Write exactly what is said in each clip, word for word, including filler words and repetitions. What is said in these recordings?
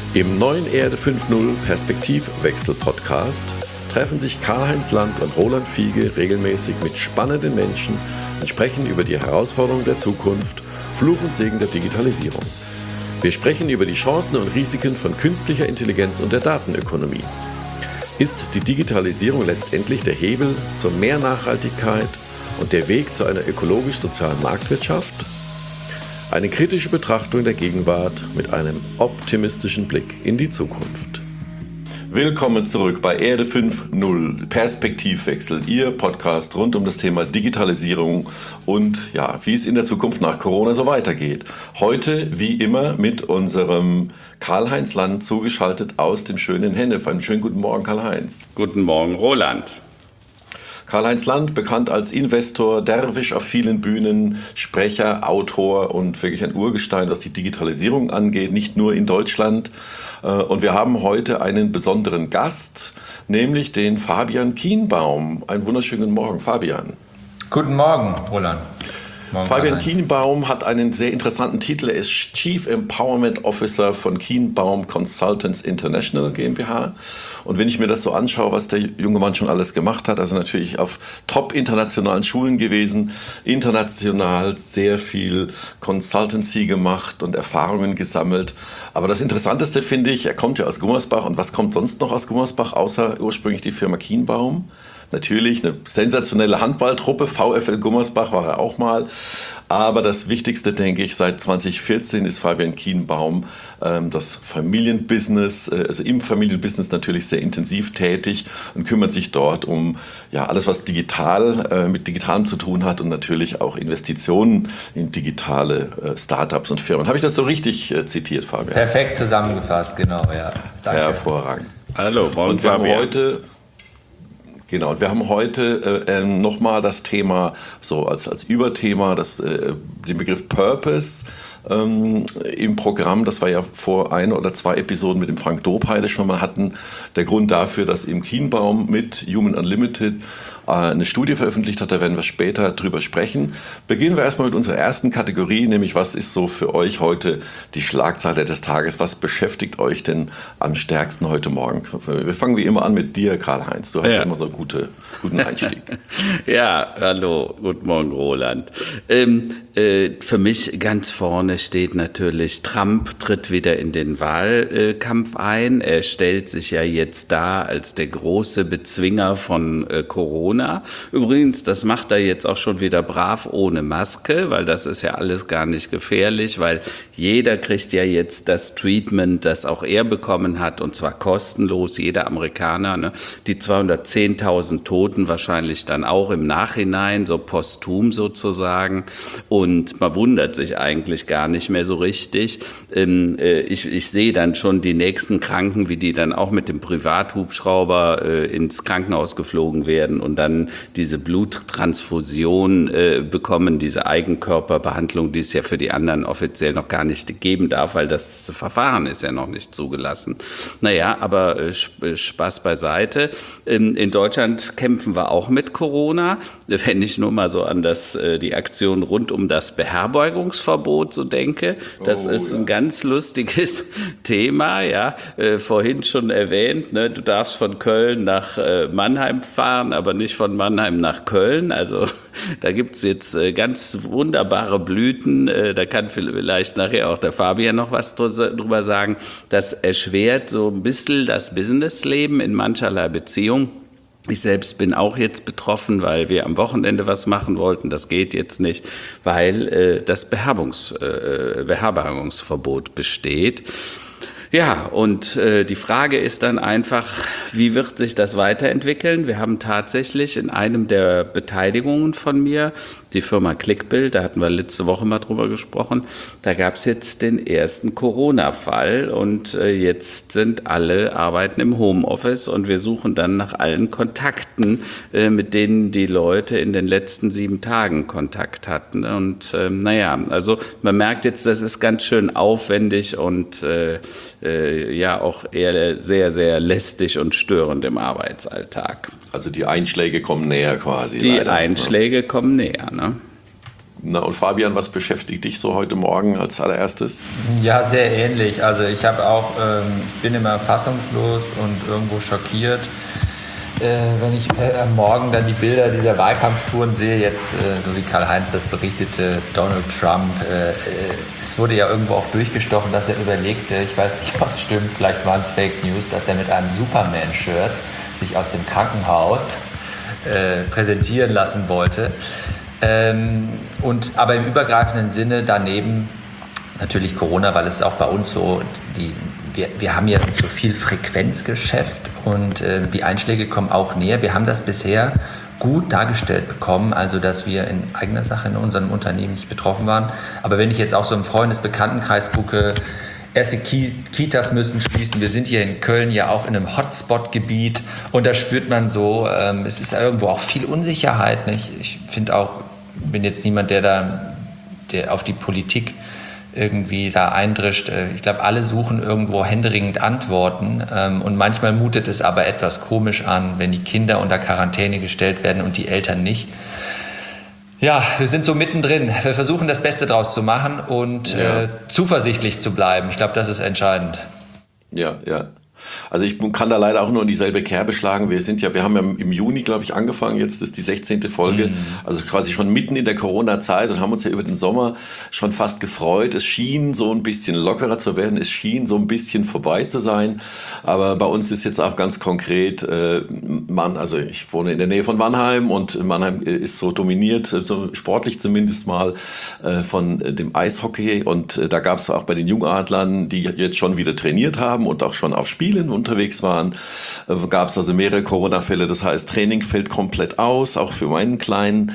Im neuen Erde fünf Punkt null Perspektivwechsel-Podcast treffen sich Karl-Heinz Land und Roland Fiege regelmäßig mit spannenden Menschen und sprechen über die Herausforderungen der Zukunft, Fluch und Segen der Digitalisierung. Wir sprechen über die Chancen und Risiken von künstlicher Intelligenz und der Datenökonomie. Ist die Digitalisierung letztendlich der Hebel zur mehr Nachhaltigkeit und der Weg zu einer ökologisch-sozialen Marktwirtschaft? Eine kritische Betrachtung der Gegenwart mit einem optimistischen Blick in die Zukunft. Willkommen zurück bei Erde fünf Punkt null Perspektivwechsel, Ihr Podcast rund um das Thema Digitalisierung und ja, wie es in der Zukunft nach Corona so weitergeht. Heute wie immer mit unserem Karl-Heinz Land zugeschaltet aus dem schönen Hennef. Einen schönen guten Morgen, Karl-Heinz. Guten Morgen, Roland. Karl-Heinz Land, bekannt als Investor, Derwisch auf vielen Bühnen, Sprecher, Autor und wirklich ein Urgestein, was die Digitalisierung angeht, nicht nur in Deutschland. Und wir haben heute einen besonderen Gast, nämlich den Fabian Kienbaum. Einen wunderschönen Morgen, Fabian. Guten Morgen, Roland. Morgen, Fabian Kienbaum hat einen sehr interessanten Titel. Er ist Chief Empowerment Officer von Kienbaum Consultants International GmbH. Und wenn ich mir das so anschaue, was der junge Mann schon alles gemacht hat, also natürlich auf top internationalen Schulen gewesen, international sehr viel Consultancy gemacht und Erfahrungen gesammelt. Aber das Interessanteste finde ich, er kommt ja aus Gummersbach. Und was kommt sonst noch aus Gummersbach, außer ursprünglich die Firma Kienbaum? Natürlich eine sensationelle Handballtruppe, VfL Gummersbach war er auch mal. Aber das Wichtigste, denke ich, seit zwanzig vierzehn ist Fabian Kienbaum ähm, das Familienbusiness, äh, also im Familienbusiness natürlich sehr intensiv tätig und kümmert sich dort um ja, alles, was digital äh, mit Digitalem zu tun hat und natürlich auch Investitionen in digitale äh, Startups und Firmen. Habe ich das so richtig äh, zitiert, Fabian? Perfekt zusammengefasst, genau, ja. Danke. Hervorragend. Hallo, morgen, und wir Fabian. haben heute Genau, und wir haben heute äh, nochmal das Thema, so als, als Überthema, das, äh, den Begriff Purpose ähm, im Programm. Das war ja vor ein oder zwei Episoden mit dem Frank Dobheide schon mal hatten. Der Grund dafür, dass im Kienbaum mit Human Unlimited äh, eine Studie veröffentlicht hat, da werden wir später drüber sprechen. Beginnen wir erstmal mit unserer ersten Kategorie, nämlich was ist so für euch heute die Schlagzeile des Tages? Was beschäftigt euch denn am stärksten heute Morgen? Wir fangen wie immer an mit dir, Karl-Heinz. Du hast ja immer so Gute, guten Einstieg. Ja, hallo, guten Morgen, Roland. Ähm, äh, für mich ganz vorne steht natürlich, Trump tritt wieder in den Wahlkampf ein. Er stellt sich ja jetzt da als der große Bezwinger von äh, Corona. Übrigens, das macht er jetzt auch schon wieder brav ohne Maske, weil das ist ja alles gar nicht gefährlich, weil jeder kriegt ja jetzt das Treatment, das auch er bekommen hat, und zwar kostenlos, jeder Amerikaner, ne? Die zweihundertzehntausend Toten wahrscheinlich dann auch im Nachhinein, so posthum sozusagen. Und man wundert sich eigentlich gar nicht mehr so richtig. Ich, ich sehe dann schon die nächsten Kranken, wie die dann auch mit dem Privathubschrauber ins Krankenhaus geflogen werden und dann diese Bluttransfusion bekommen, diese Eigenkörperbehandlung, die es ja für die anderen offiziell noch gar nicht geben darf, weil das Verfahren ist ja noch nicht zugelassen. Naja, aber Spaß beiseite. In Deutschland kämpfen wir auch mit Corona. Wenn ich nur mal so an das, die Aktion rund um das Beherbergungsverbot so denke, das oh, ist ja. ein ganz lustiges Thema. Ja, äh, vorhin schon erwähnt, ne? Du darfst von Köln nach äh, Mannheim fahren, aber nicht von Mannheim nach Köln. Also da gibt es jetzt äh, ganz wunderbare Blüten. Äh, da kann vielleicht nachher auch der Fabian noch was drüber sagen. Das erschwert so ein bisschen das Businessleben in mancherlei Beziehung. Ich selbst bin auch jetzt betroffen, weil wir am Wochenende was machen wollten. Das geht jetzt nicht, weil äh, das Beherbergungs, äh, Beherbergungsverbot besteht. Ja, und äh, die Frage ist dann einfach, wie wird sich das weiterentwickeln? Wir haben tatsächlich in einem der Beteiligungen von mir, die Firma Clickbill, da hatten wir letzte Woche mal drüber gesprochen, da gab es jetzt den ersten Corona-Fall und äh, jetzt sind alle arbeiten im Homeoffice und wir suchen dann nach allen Kontakten, äh, mit denen die Leute in den letzten sieben Tagen Kontakt hatten. Und äh, naja, also man merkt jetzt, das ist ganz schön aufwendig und äh, äh, ja auch eher sehr, sehr lästig und störend im Arbeitsalltag. Also die Einschläge kommen näher quasi. Die leider. Einschläge kommen näher, ne? Na und Fabian, was beschäftigt dich so heute Morgen als allererstes? Ja, sehr ähnlich. Also ich habe auch, ähm, ich bin immer fassungslos und irgendwo schockiert, äh, wenn ich äh, am Morgen dann die Bilder dieser Wahlkampftouren sehe, jetzt, äh, so wie Karl-Heinz das berichtete, Donald Trump. Äh, äh, es wurde ja irgendwo auch durchgestochen, dass er überlegte, ich weiß nicht, ob es stimmt, vielleicht waren es Fake News, dass er mit einem Superman-Shirt sich aus dem Krankenhaus äh, präsentieren lassen wollte. Ähm, und aber im übergreifenden Sinne daneben natürlich Corona, weil es ist auch bei uns so, die, wir, wir haben ja so viel Frequenzgeschäft und äh, die Einschläge kommen auch näher. Wir haben das bisher gut dargestellt bekommen, also dass wir in eigener Sache in unserem Unternehmen nicht betroffen waren. Aber wenn ich jetzt auch so im Freundesbekanntenkreis gucke, erste Kitas müssen schließen. Wir sind hier in Köln ja auch in einem Hotspot-Gebiet und da spürt man so, ähm, es ist irgendwo auch viel Unsicherheit. Nicht? Ich finde auch, bin jetzt niemand, der da der auf die Politik irgendwie da eindrischt. Ich glaube, alle suchen irgendwo händeringend Antworten ähm, und manchmal mutet es aber etwas komisch an, wenn die Kinder unter Quarantäne gestellt werden und die Eltern nicht. Ja, wir sind so mittendrin. Wir versuchen das Beste draus zu machen und ja. äh, zuversichtlich zu bleiben. Ich glaube, das ist entscheidend. Ja, ja. Also ich kann da leider auch nur in dieselbe Kerbe schlagen. Wir sind ja, wir haben ja im Juni, glaube ich, angefangen. Jetzt ist die sechzehnte Folge. Mhm. Also quasi schon mitten in der Corona-Zeit und haben uns ja über den Sommer schon fast gefreut. Es schien so ein bisschen lockerer zu werden. Es schien so ein bisschen vorbei zu sein. Aber bei uns ist jetzt auch ganz konkret, äh, Mann, also ich wohne in der Nähe von Mannheim und Mannheim ist so dominiert, so sportlich zumindest mal, äh, von dem Eishockey. Und äh, da gab es auch bei den Jungadlern, die jetzt schon wieder trainiert haben und auch schon auf Spiel unterwegs waren, gab es also mehrere Corona-Fälle. Das heißt, Training fällt komplett aus, auch für meinen Kleinen.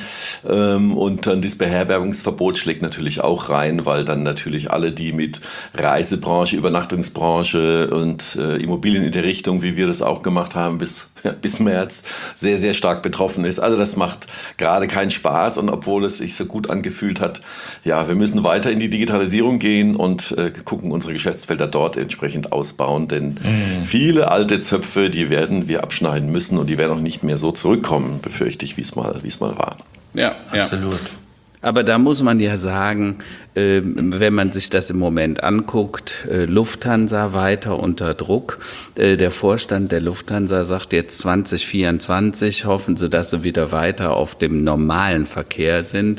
Und dann das Beherbergungsverbot schlägt natürlich auch rein, weil dann natürlich alle, die mit Reisebranche, Übernachtungsbranche und Immobilien in der Richtung, wie wir das auch gemacht haben, bis, ja, bis März, sehr, sehr stark betroffen ist. Also das macht gerade keinen Spaß. Und obwohl es sich so gut angefühlt hat, ja, wir müssen weiter in die Digitalisierung gehen und äh, gucken, unsere Geschäftsfelder dort entsprechend ausbauen, denn mhm. viele alte Zöpfe, die werden wir abschneiden müssen und die werden auch nicht mehr so zurückkommen, befürchte ich, wie es mal, wie es mal war. Ja, absolut. Ja. Aber da muss man ja sagen, äh, wenn man sich das im Moment anguckt, äh, Lufthansa weiter unter Druck. Äh, der Vorstand der Lufthansa sagt jetzt zwanzig vierundzwanzig, hoffen sie, dass sie wieder weiter auf dem normalen Verkehr sind.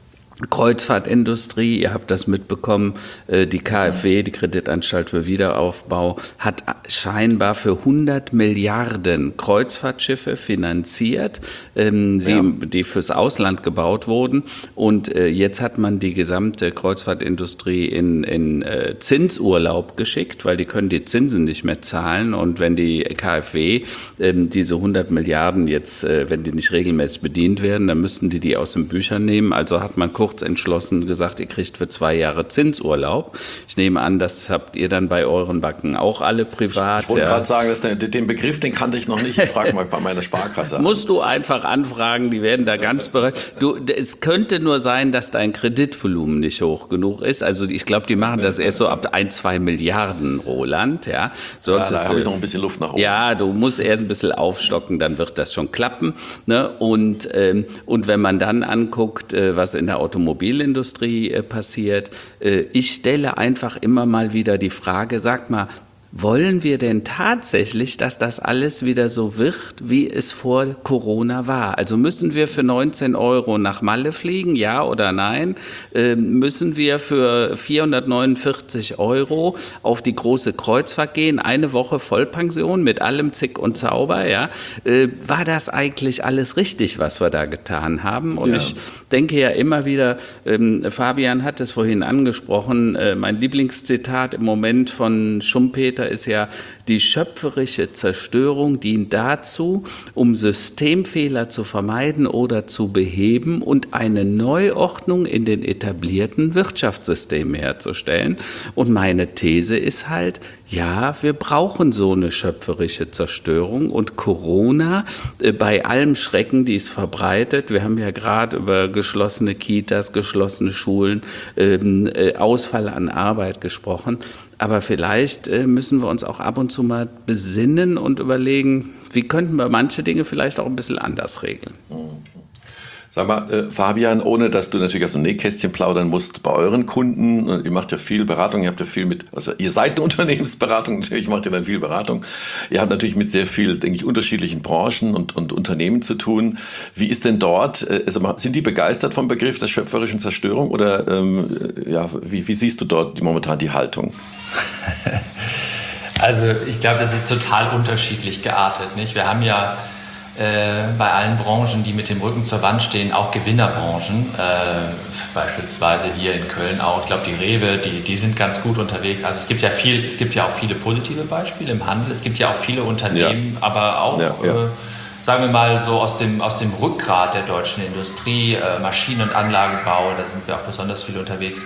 Kreuzfahrtindustrie, ihr habt das mitbekommen, die K f W, die Kreditanstalt für Wiederaufbau, hat scheinbar für hundert Milliarden Kreuzfahrtschiffe finanziert, die, ja. die fürs Ausland gebaut wurden. Und jetzt hat man die gesamte Kreuzfahrtindustrie in, in Zinsurlaub geschickt, weil die können die Zinsen nicht mehr zahlen. Und wenn die K f W diese hundert Milliarden jetzt, wenn die nicht regelmäßig bedient werden, dann müssten die die aus den Büchern nehmen. Also hat man kurz entschlossen gesagt, ihr kriegt für zwei Jahre Zinsurlaub. Ich nehme an, das habt ihr dann bei euren Banken auch alle privat. Ich wollte ja. gerade sagen, dass der, den Begriff, den kannte ich noch nicht. Ich frage mal bei meiner Sparkasse an. Musst du einfach anfragen, die werden da ganz bereit. Du, es könnte nur sein, dass dein Kreditvolumen nicht hoch genug ist. Also ich glaube, die machen das erst so ab ein, zwei Milliarden, Roland. Ja, ja, da habe ich noch ein bisschen Luft nach oben. Ja, du musst erst ein bisschen aufstocken, dann wird das schon klappen. Ne? Und, ähm, und wenn man dann anguckt, äh, was in der Automobilindustrie Automobilindustrie äh, passiert. Äh, ich stelle einfach immer mal wieder die Frage, sag mal, wollen wir denn tatsächlich, dass das alles wieder so wird, wie es vor Corona war? Also müssen wir für neunzehn Euro nach Malle fliegen, ja oder nein? Äh, müssen wir für vierhundertneunundvierzig Euro auf die große Kreuzfahrt gehen, eine Woche Vollpension mit allem Zick und Zauber? Ja? Äh, war das eigentlich alles richtig, was wir da getan haben? Und ja. ich denke ja immer wieder, ähm, Fabian hat es vorhin angesprochen, äh, mein Lieblingszitat im Moment von Schumpeter ist ja, die schöpferische Zerstörung dient dazu, um Systemfehler zu vermeiden oder zu beheben und eine Neuordnung in den etablierten Wirtschaftssystemen herzustellen. Und meine These ist halt, ja, wir brauchen so eine schöpferische Zerstörung und Corona, äh, bei allem Schrecken, die es verbreitet, wir haben ja gerade über geschlossene Kitas, geschlossene Schulen, ähm, äh, Ausfall an Arbeit gesprochen, aber vielleicht äh, müssen wir uns auch ab und zu mal besinnen und überlegen, wie könnten wir manche Dinge vielleicht auch ein bisschen anders regeln. Sag mal, äh, Fabian, ohne dass du natürlich aus dem Nähkästchen plaudern musst, bei euren Kunden, ihr macht ja viel Beratung, ihr habt ja viel mit, also ihr seid eine Unternehmensberatung, natürlich macht ihr dann viel Beratung. Ihr habt natürlich mit sehr viel, denke ich, unterschiedlichen Branchen und, und Unternehmen zu tun. Wie ist denn dort, äh, also sind die begeistert vom Begriff der schöpferischen Zerstörung oder ähm, ja, wie, wie siehst du dort die, momentan die Haltung? Also ich glaube, das ist total unterschiedlich geartet, nicht? Wir haben ja Äh, bei allen Branchen, die mit dem Rücken zur Wand stehen, auch Gewinnerbranchen, äh, beispielsweise hier in Köln auch, ich glaube die Rewe, die, die sind ganz gut unterwegs. Also es gibt ja viel, es gibt ja auch viele positive Beispiele im Handel, es gibt ja auch viele Unternehmen, ja. aber auch, ja, ja. Äh, sagen wir mal so aus dem, aus dem Rückgrat der deutschen Industrie, äh, Maschinen- und Anlagenbau, da sind wir auch besonders viel unterwegs.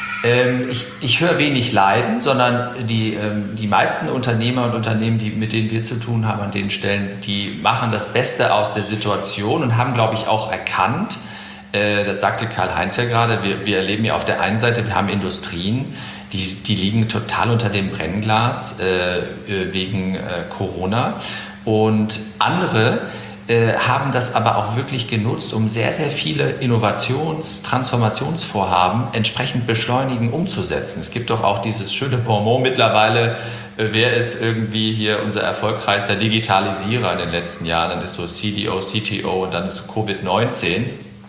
Ich, ich höre wenig Leiden, sondern die, die meisten Unternehmer und Unternehmen, die, mit denen wir zu tun haben an den Stellen, die machen das Beste aus der Situation und haben, glaube ich, auch erkannt, das sagte Karl-Heinz ja gerade, wir, wir erleben ja auf der einen Seite, wir haben Industrien, die, die liegen total unter dem Brennglas äh, wegen äh, Corona und andere haben das aber auch wirklich genutzt, um sehr, sehr viele Innovations-, Transformationsvorhaben entsprechend beschleunigen, umzusetzen. Es gibt doch auch dieses schöne Bonmot mittlerweile, wer ist irgendwie hier unser erfolgreichster Digitalisierer in den letzten Jahren? Dann ist so C D O, C T O und dann ist Covid neunzehn.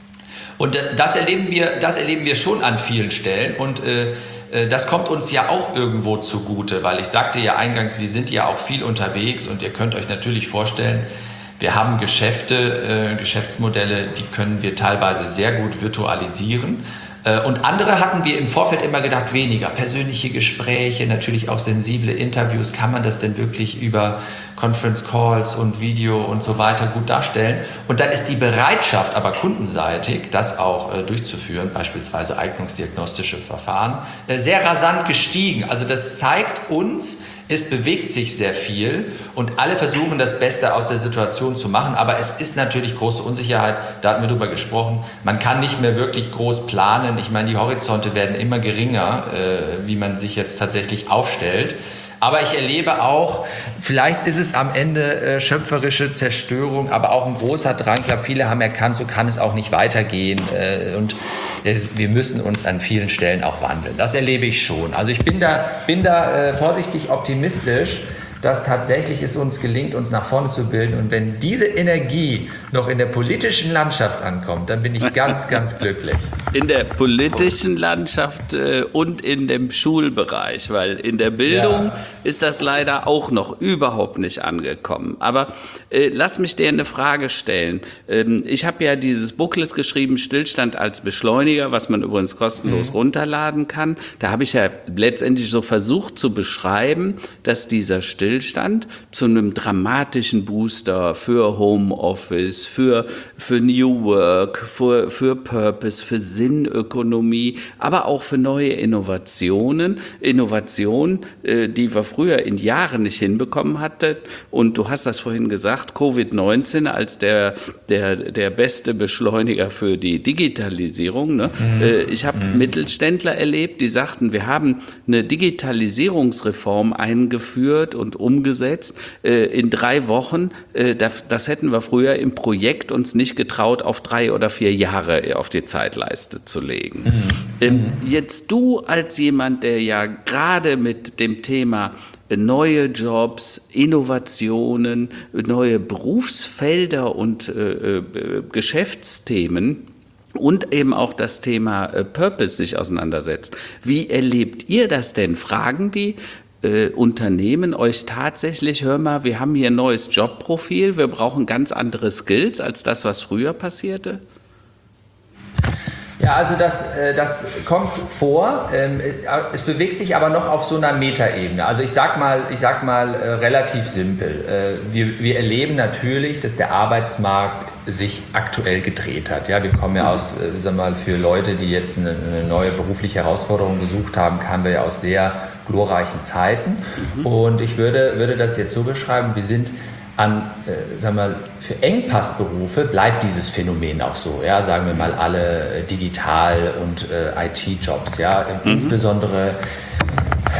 Und das erleben wir, das erleben wir schon an vielen Stellen und äh, das kommt uns ja auch irgendwo zugute, weil ich sagte ja eingangs, wir sind ja auch viel unterwegs und ihr könnt euch natürlich vorstellen, wir haben Geschäfte, äh, Geschäftsmodelle, die können wir teilweise sehr gut virtualisieren. Äh, und andere hatten wir im Vorfeld immer gedacht, weniger. Persönliche Gespräche, natürlich auch sensible Interviews. Kann man das denn wirklich über Conference Calls und Video und so weiter gut darstellen? Und da ist die Bereitschaft, aber kundenseitig, das auch äh, durchzuführen, beispielsweise eignungsdiagnostische Verfahren, äh, sehr rasant gestiegen. Also das zeigt uns, es bewegt sich sehr viel und alle versuchen, das Beste aus der Situation zu machen. Aber es ist natürlich große Unsicherheit, da hatten wir drüber gesprochen. Man kann nicht mehr wirklich groß planen. Ich meine, die Horizonte werden immer geringer, äh, wie man sich jetzt tatsächlich aufstellt. Aber ich erlebe auch, vielleicht ist es am Ende äh, schöpferische Zerstörung, aber auch ein großer Drang. Ich glaube, viele haben erkannt, so kann es auch nicht weitergehen. Äh, und äh, wir müssen uns an vielen Stellen auch wandeln. Das erlebe ich schon. Also ich bin da, bin da äh, vorsichtig optimistisch, dass tatsächlich es uns gelingt, uns nach vorne zu bilden. Und wenn diese Energie noch in der politischen Landschaft ankommt, dann bin ich ganz, ganz glücklich. In der politischen Landschaft äh, und in dem Schulbereich, weil in der Bildung ja. ist das leider auch noch überhaupt nicht angekommen. Aber äh, lass mich dir eine Frage stellen. Ähm, ich habe ja dieses Booklet geschrieben, Stillstand als Beschleuniger, was man übrigens kostenlos mhm. runterladen kann. Da habe ich ja letztendlich so versucht zu beschreiben, dass dieser Stillstand Stillstand zu einem dramatischen Booster für Homeoffice, für, für New Work, für, für Purpose, für Sinnökonomie, aber auch für neue Innovationen. Innovationen, die wir früher in Jahren nicht hinbekommen hatten. Und du hast das vorhin gesagt, Covid neunzehn als der, der, der beste Beschleuniger für die Digitalisierung. Ne? Mhm. Ich habe mhm. Mittelständler erlebt, die sagten, wir haben eine Digitalisierungsreform eingeführt und umgesetzt äh, in drei Wochen. Äh, das, das hätten wir früher im Projekt uns nicht getraut, auf drei oder vier Jahre auf die Zeitleiste zu legen. Mhm. Ähm, jetzt du als jemand, der ja gerade mit dem Thema neue Jobs, Innovationen, neue Berufsfelder und äh, äh, Geschäftsthemen und eben auch das Thema äh, Purpose sich auseinandersetzt. Wie erlebt ihr das denn? Fragen die Äh, Unternehmen euch tatsächlich, hör mal, wir haben hier ein neues Jobprofil, wir brauchen ganz andere Skills als das, was früher passierte? Ja, also das, das kommt vor. Es bewegt sich aber noch auf so einer Metaebene. Also ich sag mal, ich sag mal relativ simpel. Wir, wir erleben natürlich, dass der Arbeitsmarkt sich aktuell gedreht hat. Ja, wir kommen ja aus, sagen wir mal, für Leute, die jetzt eine, eine neue berufliche Herausforderung gesucht haben, kamen wir ja aus sehr glorreichen Zeiten. Mhm. Und ich würde, würde das jetzt so beschreiben, wir sind an, äh, sagen wir mal, für Engpassberufe bleibt dieses Phänomen auch so. Ja, sagen wir mal alle äh, Digital- und äh, I T-Jobs. Ja, mhm. Insbesondere äh,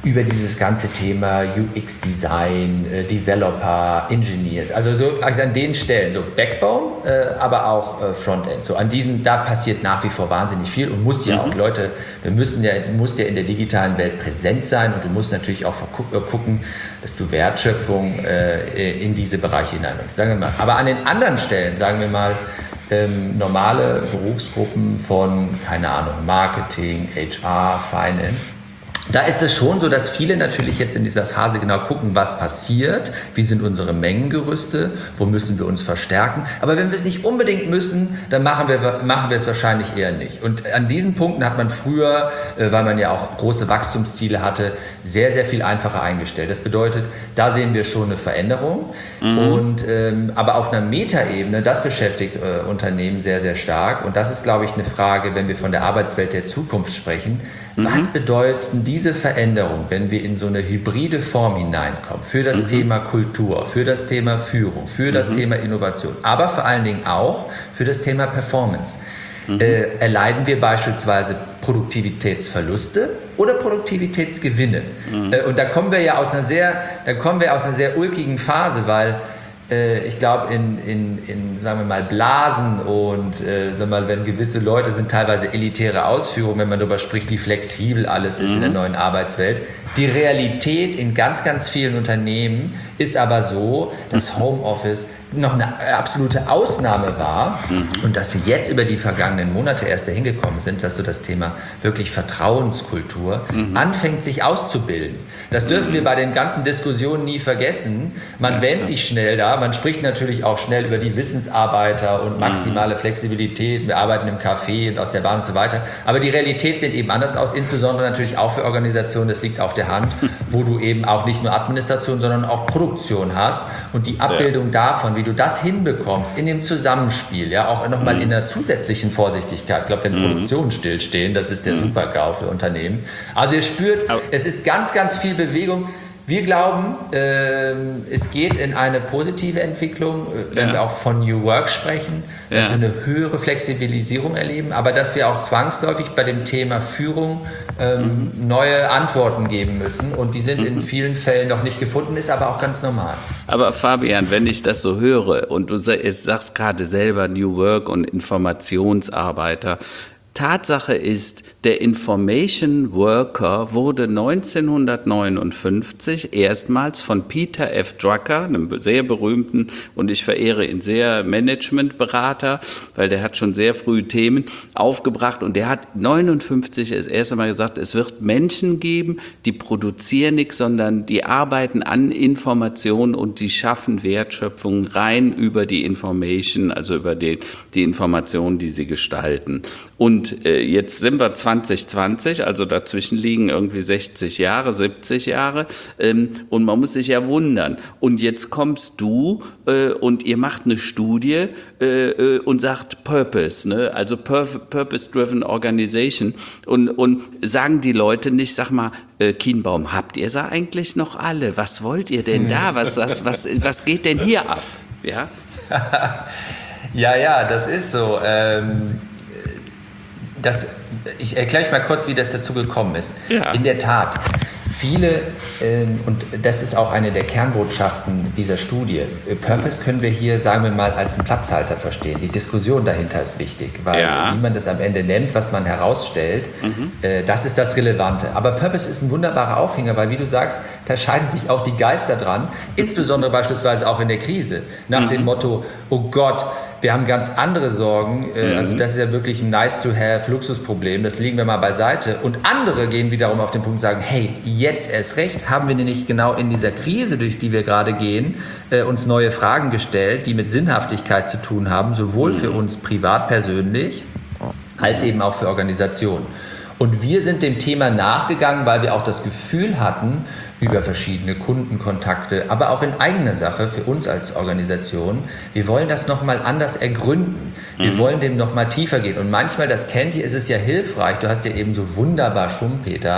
über dieses ganze Thema U X-Design, äh, Developer, Engineers, also so also an den Stellen, so Backbone, äh, aber auch äh, Frontend. So an diesen, da passiert nach wie vor wahnsinnig viel und muss ja mhm. auch, Leute, wir müssen ja, du musst ja in der digitalen Welt präsent sein und du musst natürlich auch gucken, dass du Wertschöpfung äh, in diese Bereiche hineinbringst. Sagen wir mal. Aber an den anderen Stellen, sagen wir mal, ähm, normale Berufsgruppen von, keine Ahnung, Marketing, H R, Finance, da ist es schon so, dass viele natürlich jetzt in dieser Phase genau gucken, was passiert, wie sind unsere Mengengerüste, wo müssen wir uns verstärken. Aber wenn wir es nicht unbedingt müssen, dann machen wir, machen wir es wahrscheinlich eher nicht. Und an diesen Punkten hat man früher, weil man ja auch große Wachstumsziele hatte, sehr, sehr viel einfacher eingestellt. Das bedeutet, da sehen wir schon eine Veränderung. Mhm. Und, ähm, aber auf einer Metaebene, das beschäftigt äh, Unternehmen sehr, sehr stark. Und das ist, glaube ich, eine Frage, wenn wir von der Arbeitswelt der Zukunft sprechen. Mhm. Was bedeuten diese Veränderungen, wenn wir in so eine hybride Form hineinkommen, für das mhm. Thema Kultur, für das Thema Führung, für das mhm. Thema Innovation, aber vor allen Dingen auch für das Thema Performance? Mhm. Äh, erleiden wir beispielsweise Produktivitätsverluste oder Produktivitätsgewinne? Mhm. Äh, und da kommen wir ja aus einer sehr, da kommen wir aus einer sehr ulkigen Phase, weil ich glaube, in, in, in, sagen wir mal, Blasen und, äh, sagen wir mal, wenn gewisse Leute sind teilweise elitäre Ausführungen, wenn man darüber spricht, wie flexibel alles ist mhm. in der neuen Arbeitswelt. Die Realität in ganz, ganz vielen Unternehmen ist aber so, dass Homeoffice noch eine absolute Ausnahme war mhm. und dass wir jetzt über die vergangenen Monate erst dahin gekommen sind, dass so das Thema wirklich Vertrauenskultur mhm. anfängt, sich auszubilden. Das dürfen mhm. wir bei den ganzen Diskussionen nie vergessen. Man ja, wähnt sich schnell da, man spricht natürlich auch schnell über die Wissensarbeiter und maximale mhm. Flexibilität, wir arbeiten im Café und aus der Bahn und so weiter. Aber die Realität sieht eben anders aus, insbesondere natürlich auch für Organisationen, das liegt auf der Hand, wo du eben auch nicht nur Administration, sondern auch Produktion hast und die Abbildung ja. davon, wie du das hinbekommst, in dem Zusammenspiel, ja, auch nochmal mhm. in der zusätzlichen Vorsichtigkeit. Ich glaube, wenn mhm. Produktionen stillstehen, das ist der mhm. Super-GAU für Unternehmen. Also ihr spürt, Aber es ist ganz, ganz viel Bewegung. Wir glauben, äh, es geht in eine positive Entwicklung, äh, wenn ja. wir auch von New Work sprechen, dass ja. wir eine höhere Flexibilisierung erleben, aber dass wir auch zwangsläufig bei dem Thema Führung ähm, mhm. neue Antworten geben müssen und die sind mhm. in vielen Fällen noch nicht gefunden, ist aber auch ganz normal. Aber Fabian, wenn ich das so höre und du sagst gerade selber New Work und Informationsarbeiter, Tatsache ist, der Information Worker wurde neunzehnhundertneunundfünfzig erstmals von Peter F. Drucker, einem sehr berühmten und ich verehre ihn sehr, Managementberater, weil der hat schon sehr früh Themen aufgebracht und der hat neunundfünfzig das erste Mal gesagt, es wird Menschen geben, die produzieren nichts, sondern die arbeiten an Informationen und die schaffen Wertschöpfung rein über die Information, also über die, die Informationen, die sie gestalten. Und Und äh, jetzt sind wir zwanzig zwanzig, also dazwischen liegen irgendwie sechzig Jahre, siebzig Jahre ähm, und man muss sich ja wundern. Und jetzt kommst du äh, und ihr macht eine Studie äh, und sagt Purpose, ne? Also Pur- Purpose-Driven Organization und, und sagen die Leute nicht, sag mal, äh, Kienbaum, habt ihr sie eigentlich noch alle? Was wollt ihr denn da? Was, was, was, was geht denn hier ab? Ja, ja, ja, das ist so. Ähm Das, ich erkläre euch mal kurz, wie das dazu gekommen ist. Ja. In der Tat, viele, ähm, und das ist auch eine der Kernbotschaften dieser Studie, Purpose können wir hier, sagen wir mal, als einen Platzhalter verstehen. Die Diskussion dahinter ist wichtig, weil ja. wie man das am Ende nennt, was man herausstellt, mhm. äh, das ist das Relevante. Aber Purpose ist ein wunderbarer Aufhänger, weil wie du sagst, da scheiden sich auch die Geister dran, insbesondere beispielsweise auch in der Krise, nach mhm. dem Motto, oh Gott, wir haben ganz andere Sorgen, mhm. also das ist ja wirklich ein nice-to-have-Luxusproblem, das legen wir mal beiseite. Und andere gehen wiederum auf den Punkt und sagen, hey, jetzt erst recht, haben wir nicht genau in dieser Krise, durch die wir gerade gehen, äh, uns neue Fragen gestellt, die mit Sinnhaftigkeit zu tun haben, sowohl mhm. für uns privat persönlich, als eben auch für Organisationen. Und wir sind dem Thema nachgegangen, weil wir auch das Gefühl hatten, über verschiedene Kundenkontakte, aber auch in eigener Sache für uns als Organisation, wir wollen das nochmal anders ergründen. Wir mhm. wollen dem nochmal tiefer gehen. Und manchmal, das kennt ihr, ist es ja hilfreich, du hast ja eben so wunderbar Schumpeter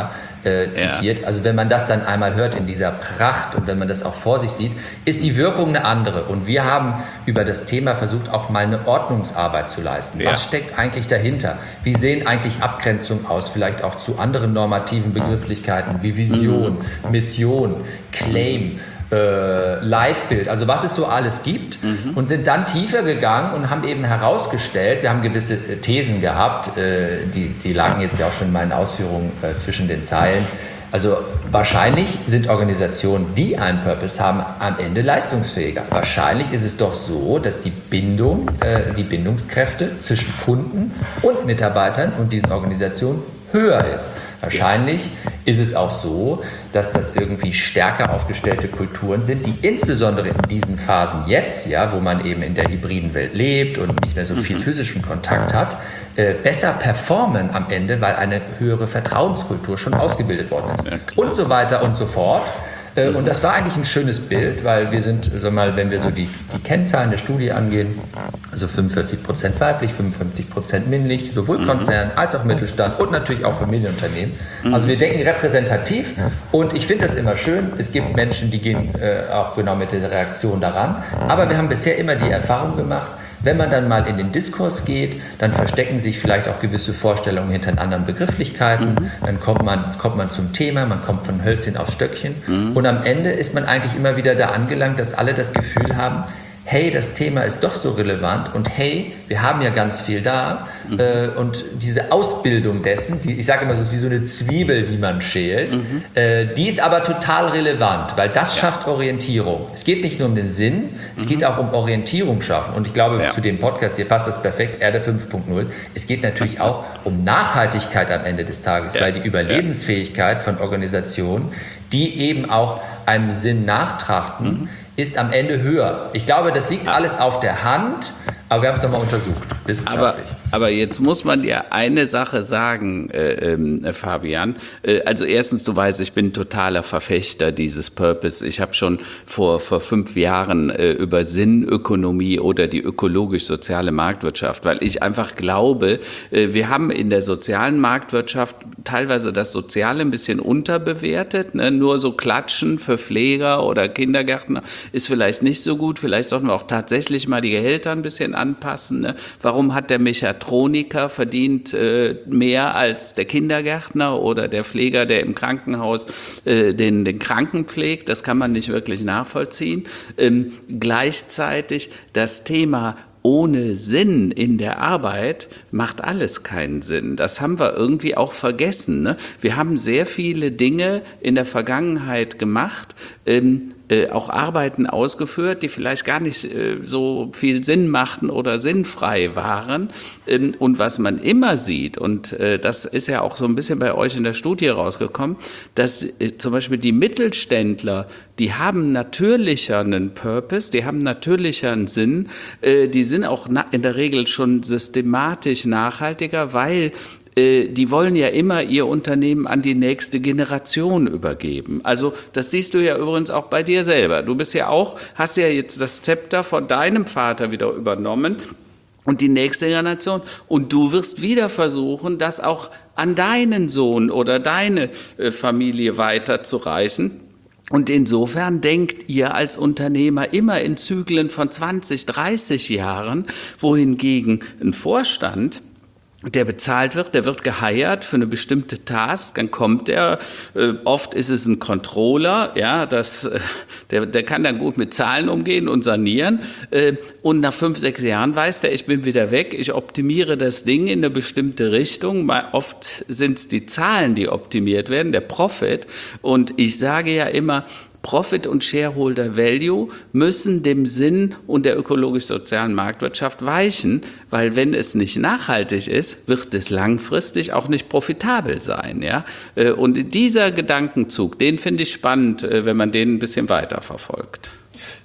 äh, zitiert. Ja. Also wenn man das dann einmal hört in dieser Pracht und wenn man das auch vor sich sieht, ist die Wirkung eine andere. Und wir haben über das Thema versucht, auch mal eine Ordnungsarbeit zu leisten. Ja. Was steckt eigentlich dahinter? Wie sehen eigentlich Abgrenzungen aus? Vielleicht auch zu anderen normativen Begrifflichkeiten wie Vision, mhm. Mission, Claim, äh, Leitbild, also was es so alles gibt, mhm. und sind dann tiefer gegangen und haben eben herausgestellt, wir haben gewisse Thesen gehabt, äh, die, die lagen jetzt ja auch schon in meinen Ausführungen äh, zwischen den Zeilen. Also wahrscheinlich sind Organisationen, die einen Purpose haben, am Ende leistungsfähiger. Wahrscheinlich ist es doch so, dass die Bindung, äh, die Bindungskräfte zwischen Kunden und Mitarbeitern und diesen Organisationen höher ist. Wahrscheinlich ist es auch so, dass das irgendwie stärker aufgestellte Kulturen sind, die insbesondere in diesen Phasen jetzt, ja, wo man eben in der hybriden Welt lebt und nicht mehr so viel physischen Kontakt hat, äh, besser performen am Ende, weil eine höhere Vertrauenskultur schon ausgebildet worden ist. Und so weiter und so fort. Äh, und das war eigentlich ein schönes Bild, weil wir sind, sag mal, wenn wir so die, die Kennzahlen der Studie angehen, also fünfundvierzig Prozent weiblich, fünfundfünfzig Prozent männlich, sowohl Konzern als auch Mittelstand und natürlich auch Familienunternehmen. Also wir denken repräsentativ und ich finde das immer schön. Es gibt Menschen, die gehen äh, auch genau mit der Reaktion daran. Aber wir haben bisher immer die Erfahrung gemacht, wenn man dann mal in den Diskurs geht, dann verstecken sich vielleicht auch gewisse Vorstellungen hinter anderen Begrifflichkeiten. Mhm. Dann kommt man, kommt man zum Thema, man kommt von Hölzchen auf Stöckchen. Mhm. Und am Ende ist man eigentlich immer wieder da angelangt, dass alle das Gefühl haben, hey, das Thema ist doch so relevant und hey, wir haben ja ganz viel da. Mhm. Äh, und diese Ausbildung dessen, die, ich sage immer, so ist wie so eine Zwiebel, die man schält, mhm. äh, die ist aber total relevant, weil das ja. schafft Orientierung. Es geht nicht nur um den Sinn, es mhm. geht auch um Orientierung schaffen. Und ich glaube, ja. zu dem Podcast, hier passt das perfekt, Erde fünf Punkt null, es geht natürlich auch um Nachhaltigkeit am Ende des Tages, ja. weil die Überlebensfähigkeit von Organisationen, die eben auch einem Sinn nachtrachten, mhm. ist am Ende höher. Ich glaube, das liegt alles auf der Hand, aber wir haben es nochmal untersucht, wissenschaftlich. Aber, aber jetzt muss man dir eine Sache sagen, äh, äh, Fabian. Äh, also erstens, du weißt, ich bin totaler Verfechter dieses Purpose. Ich habe schon vor, vor fünf Jahren äh, über Sinnökonomie oder die ökologisch-soziale Marktwirtschaft, weil ich einfach glaube, äh, wir haben in der sozialen Marktwirtschaft teilweise das Soziale ein bisschen unterbewertet. Ne? Nur so Klatschen für Pfleger oder Kindergärtner ist vielleicht nicht so gut. Vielleicht sollten wir auch tatsächlich mal die Gehälter ein bisschen anpassen. Ne? Warum hat der Mechatroniker verdient äh, mehr als der Kindergärtner oder der Pfleger, der im Krankenhaus äh, den, den Kranken pflegt? Das kann man nicht wirklich nachvollziehen. Ähm, gleichzeitig das Thema ohne Sinn in der Arbeit macht alles keinen Sinn. Das haben wir irgendwie auch vergessen. Ne? Wir haben sehr viele Dinge in der Vergangenheit gemacht, ähm, äh, auch Arbeiten ausgeführt, die vielleicht gar nicht äh, so viel Sinn machten oder sinnfrei waren. Ähm, und was man immer sieht, und äh, das ist ja auch so ein bisschen bei euch in der Studie rausgekommen, dass äh, zum Beispiel die Mittelständler, die haben natürlicher einen Purpose, die haben natürlicher einen Sinn, äh, die sind auch na- in der Regel schon systematisch nachhaltiger, weil die wollen ja immer ihr Unternehmen an die nächste Generation übergeben. Also das siehst du ja übrigens auch bei dir selber. Du bist ja auch, hast ja jetzt das Zepter von deinem Vater wieder übernommen und die nächste Generation. Und du wirst wieder versuchen, das auch an deinen Sohn oder deine Familie weiterzureichen. Und insofern denkt ihr als Unternehmer immer in Zyklen von zwanzig, dreißig Jahren, wohingegen ein Vorstand, der bezahlt wird, der wird geheiert für eine bestimmte Task, dann kommt er, äh, oft ist es ein Controller, ja, das, äh, der, der kann dann gut mit Zahlen umgehen und sanieren äh, und nach fünf, sechs Jahren weiß der, ich bin wieder weg, ich optimiere das Ding in eine bestimmte Richtung, mal oft sind es die Zahlen, die optimiert werden, der Profit, und ich sage ja immer, Profit und Shareholder Value müssen dem Sinn und der ökologisch-sozialen Marktwirtschaft weichen, weil wenn es nicht nachhaltig ist, wird es langfristig auch nicht profitabel sein. Ja? Und dieser Gedankenzug, den finde ich spannend, wenn man den ein bisschen weiter verfolgt.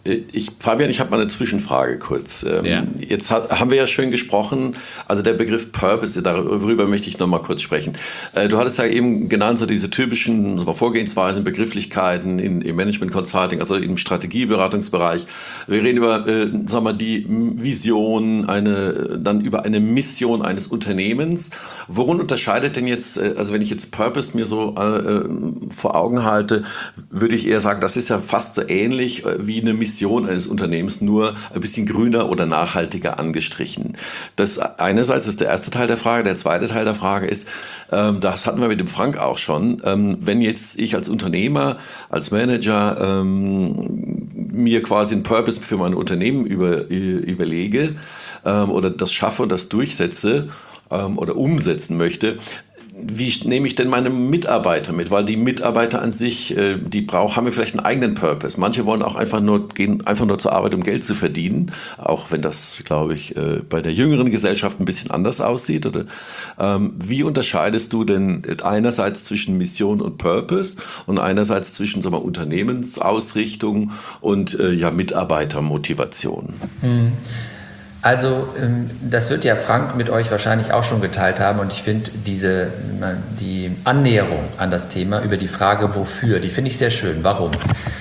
Ich, Fabian, ich habe mal eine Zwischenfrage kurz. Ähm, Ja. Jetzt ha- haben wir ja schön gesprochen, also der Begriff Purpose, darüber möchte ich noch mal kurz sprechen. Äh, du hattest ja eben genannt, so diese typischen so Vorgehensweisen, Begrifflichkeiten in, im Management Consulting, also im Strategieberatungsbereich. Wir reden über, äh, sagen wir mal, die Vision, eine, dann über eine Mission eines Unternehmens. Worin unterscheidet denn jetzt, äh, also wenn ich jetzt Purpose mir so äh, vor Augen halte, würde ich eher sagen, das ist ja fast so ähnlich äh, wie eine Mission eines Unternehmens, nur ein bisschen grüner oder nachhaltiger angestrichen. Das einerseits ist der erste Teil der Frage. Der zweite Teil der Frage ist, ähm, das hatten wir mit dem Frank auch schon, ähm, wenn jetzt ich als Unternehmer, als Manager ähm, mir quasi einen Purpose für mein Unternehmen über, überlege ähm, oder das schaffe und das durchsetze ähm, oder umsetzen möchte, wie nehme ich denn meine Mitarbeiter mit? Weil die Mitarbeiter an sich, äh, die brauchen, haben ja vielleicht einen eigenen Purpose. Manche wollen auch einfach nur gehen, einfach nur zur Arbeit, um Geld zu verdienen. Auch wenn das, glaube ich, äh, bei der jüngeren Gesellschaft ein bisschen anders aussieht. Oder, ähm, wie unterscheidest du denn einerseits zwischen Mission und Purpose und einerseits zwischen, sagen wir, Unternehmensausrichtung und äh, ja, Mitarbeitermotivation? Mhm. Also das wird ja Frank mit euch wahrscheinlich auch schon geteilt haben und ich finde diese die Annäherung an das Thema über die Frage wofür, die finde ich sehr schön. Warum?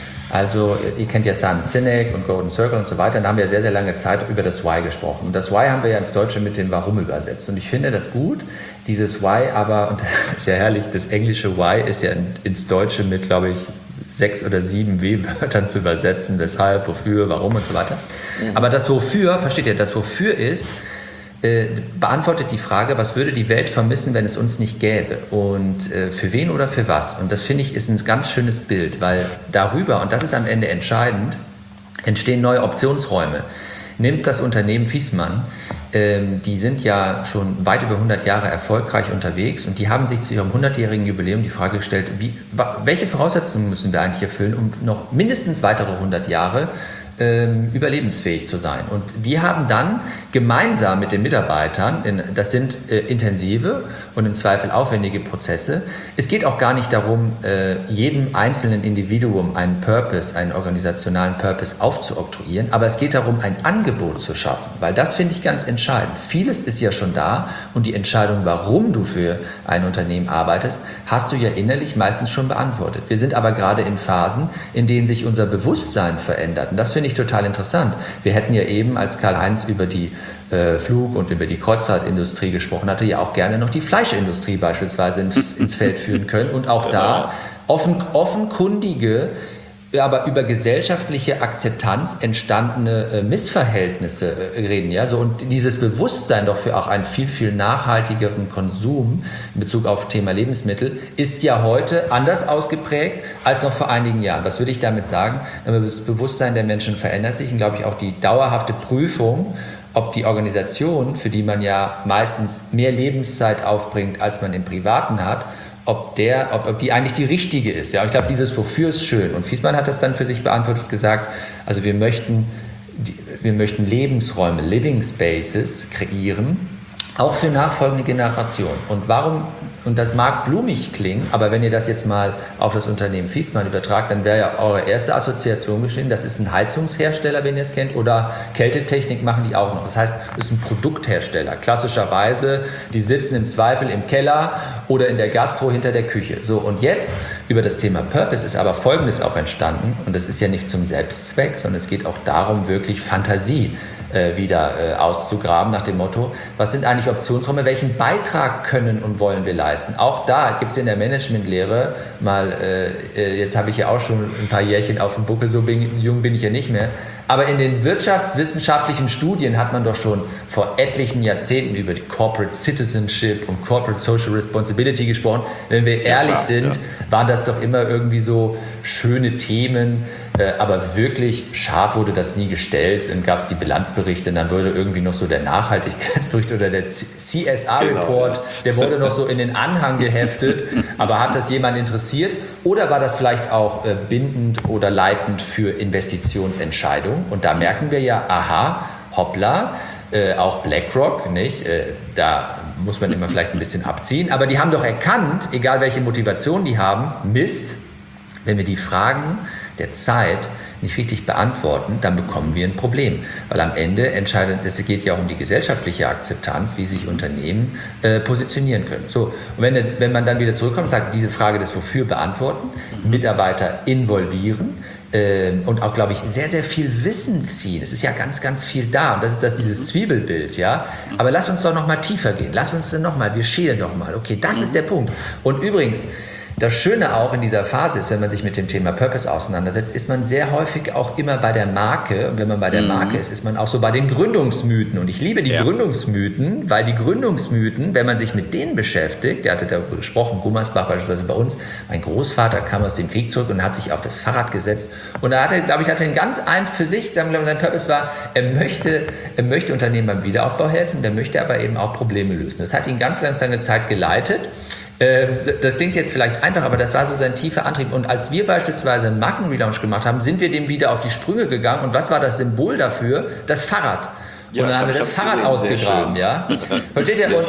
Also ihr kennt ja Simon Sinek und Golden Circle und so weiter, da haben wir sehr, sehr lange Zeit über das Why gesprochen. Und das Why haben wir ja ins Deutsche mit dem Warum übersetzt und ich finde das gut, dieses Why aber, und das ist ja herrlich, das englische Why ist ja ins Deutsche mit, glaube ich, sechs oder sieben W-Wörtern zu übersetzen, weshalb, wofür, warum und so weiter. Mhm. Aber das Wofür, versteht ihr, das Wofür ist, äh, beantwortet die Frage, was würde die Welt vermissen, wenn es uns nicht gäbe und äh, für wen oder für was. Und das finde ich ist ein ganz schönes Bild, weil darüber, und das ist am Ende entscheidend, entstehen neue Optionsräume. Nimmt das Unternehmen Viessmann, ähm, die sind ja schon weit über hundert Jahre erfolgreich unterwegs und die haben sich zu ihrem hundertjährigen Jubiläum die Frage gestellt, wie, welche Voraussetzungen müssen wir eigentlich erfüllen, um noch mindestens weitere hundert Jahre ähm, überlebensfähig zu sein. Und die haben dann gemeinsam mit den Mitarbeitern, in, das sind äh, intensive und im Zweifel aufwendige Prozesse, es geht auch gar nicht darum, äh, jedem einzelnen Individuum einen Purpose, einen organisationalen Purpose aufzuoktroyieren, aber es geht darum, ein Angebot zu schaffen, weil das finde ich ganz entscheidend. Vieles ist ja schon da und die Entscheidung, warum du für ein Unternehmen arbeitest, hast du ja innerlich meistens schon beantwortet. Wir sind aber gerade in Phasen, in denen sich unser Bewusstsein verändert und das finde ich total interessant. Wir hätten ja eben, als Karl-Heinz über die äh, Flug- und über die Kreuzfahrtindustrie gesprochen hatte, ja auch gerne noch die Fleischindustrie beispielsweise ins, ins Feld führen können und auch da offen, offenkundige, aber über gesellschaftliche Akzeptanz entstandene äh, Missverhältnisse äh, reden. Ja? So, und dieses Bewusstsein doch für auch einen viel, viel nachhaltigeren Konsum in Bezug auf Thema Lebensmittel ist ja heute anders ausgeprägt als noch vor einigen Jahren. Was würde ich damit sagen? Das Bewusstsein der Menschen verändert sich und, glaube ich, auch die dauerhafte Prüfung, ob die Organisation, für die man ja meistens mehr Lebenszeit aufbringt, als man im Privaten hat, ob, der, ob, ob die eigentlich die richtige ist. Ja, ich glaube, dieses Wofür ist schön. Und Viessmann hat das dann für sich beantwortet gesagt, also wir möchten, wir möchten Lebensräume, Living Spaces kreieren, auch für nachfolgende Generationen. Und warum, und das mag blumig klingen, aber wenn ihr das jetzt mal auf das Unternehmen Viessmann übertragt, dann wäre ja eure erste Assoziation geschehen, das ist ein Heizungshersteller, wenn ihr es kennt, oder Kältetechnik machen die auch noch. Das heißt, es ist ein Produkthersteller. Klassischerweise, die sitzen im Zweifel im Keller oder in der Gastro hinter der Küche. So, und jetzt über das Thema Purpose ist aber Folgendes auch entstanden, und das ist ja nicht zum Selbstzweck, sondern es geht auch darum, wirklich Fantasie Äh, wieder äh, auszugraben nach dem Motto, was sind eigentlich Optionsräume, welchen Beitrag können und wollen wir leisten. Auch da gibt es in der Managementlehre mal, äh, jetzt habe ich ja auch schon ein paar Jährchen auf dem Buckel, so bin, jung bin ich ja nicht mehr, aber in den wirtschaftswissenschaftlichen Studien hat man doch schon vor etlichen Jahrzehnten über die Corporate Citizenship und Corporate Social Responsibility gesprochen. Wenn wir ehrlich ja, klar, sind, ja. waren das doch immer irgendwie so schöne Themen, äh, aber wirklich scharf wurde das nie gestellt. Dann gab es die Bilanzberichte und dann wurde irgendwie noch so der Nachhaltigkeitsbericht oder der C S R-Report, genau, ja. der wurde noch so in den Anhang geheftet. Aber hat das jemand interessiert? Oder war das vielleicht auch äh, bindend oder leitend für Investitionsentscheidungen? Und da merken wir ja, aha, hoppla, äh, auch BlackRock, nicht? Äh, da muss man immer vielleicht ein bisschen abziehen. Aber die haben doch erkannt, egal welche Motivation die haben, Mist, wenn wir die Fragen der Zeit nicht richtig beantworten, dann bekommen wir ein Problem. Weil am Ende entscheidet, es geht ja auch um die gesellschaftliche Akzeptanz, wie sich Unternehmen äh, positionieren können. So, und wenn, wenn man dann wieder zurückkommt und sagt, diese Frage des Wofür beantworten, mhm. Mitarbeiter involvieren, und auch, glaube ich, sehr, sehr viel Wissen ziehen. Es ist ja ganz, ganz viel da. Und das ist das, dieses Zwiebelbild, ja. Aber lass uns doch noch mal tiefer gehen. Lass uns noch mal, wir schälen noch mal. Okay, das ist der Punkt. Und übrigens, das Schöne auch in dieser Phase ist, wenn man sich mit dem Thema Purpose auseinandersetzt, ist man sehr häufig auch immer bei der Marke. Und wenn man bei der Marke ist, ist man auch so bei den Gründungsmythen. Und ich liebe die ja. Gründungsmythen, weil die Gründungsmythen, wenn man sich mit denen beschäftigt, der hatte darüber gesprochen, Gummersbach beispielsweise bei uns, mein Großvater kam aus dem Krieg zurück und hat sich auf das Fahrrad gesetzt. Und da hatte, glaube ich, hatte ein ganz ein für sich, sagen wir mal, sein Purpose war, er möchte, er möchte Unternehmen beim Wiederaufbau helfen, der möchte aber eben auch Probleme lösen. Das hat ihn ganz, ganz lange Zeit geleitet. Das klingt jetzt vielleicht einfach, aber das war so sein tiefer Antrieb. Und als wir beispielsweise einen Markenrelaunch gemacht haben, sind wir dem wieder auf die Sprünge gegangen. Und was war das Symbol dafür? Das Fahrrad. Ja, und dann haben wir das Fahrrad gesehen. Ausgegraben. Ja? Versteht ihr? Und,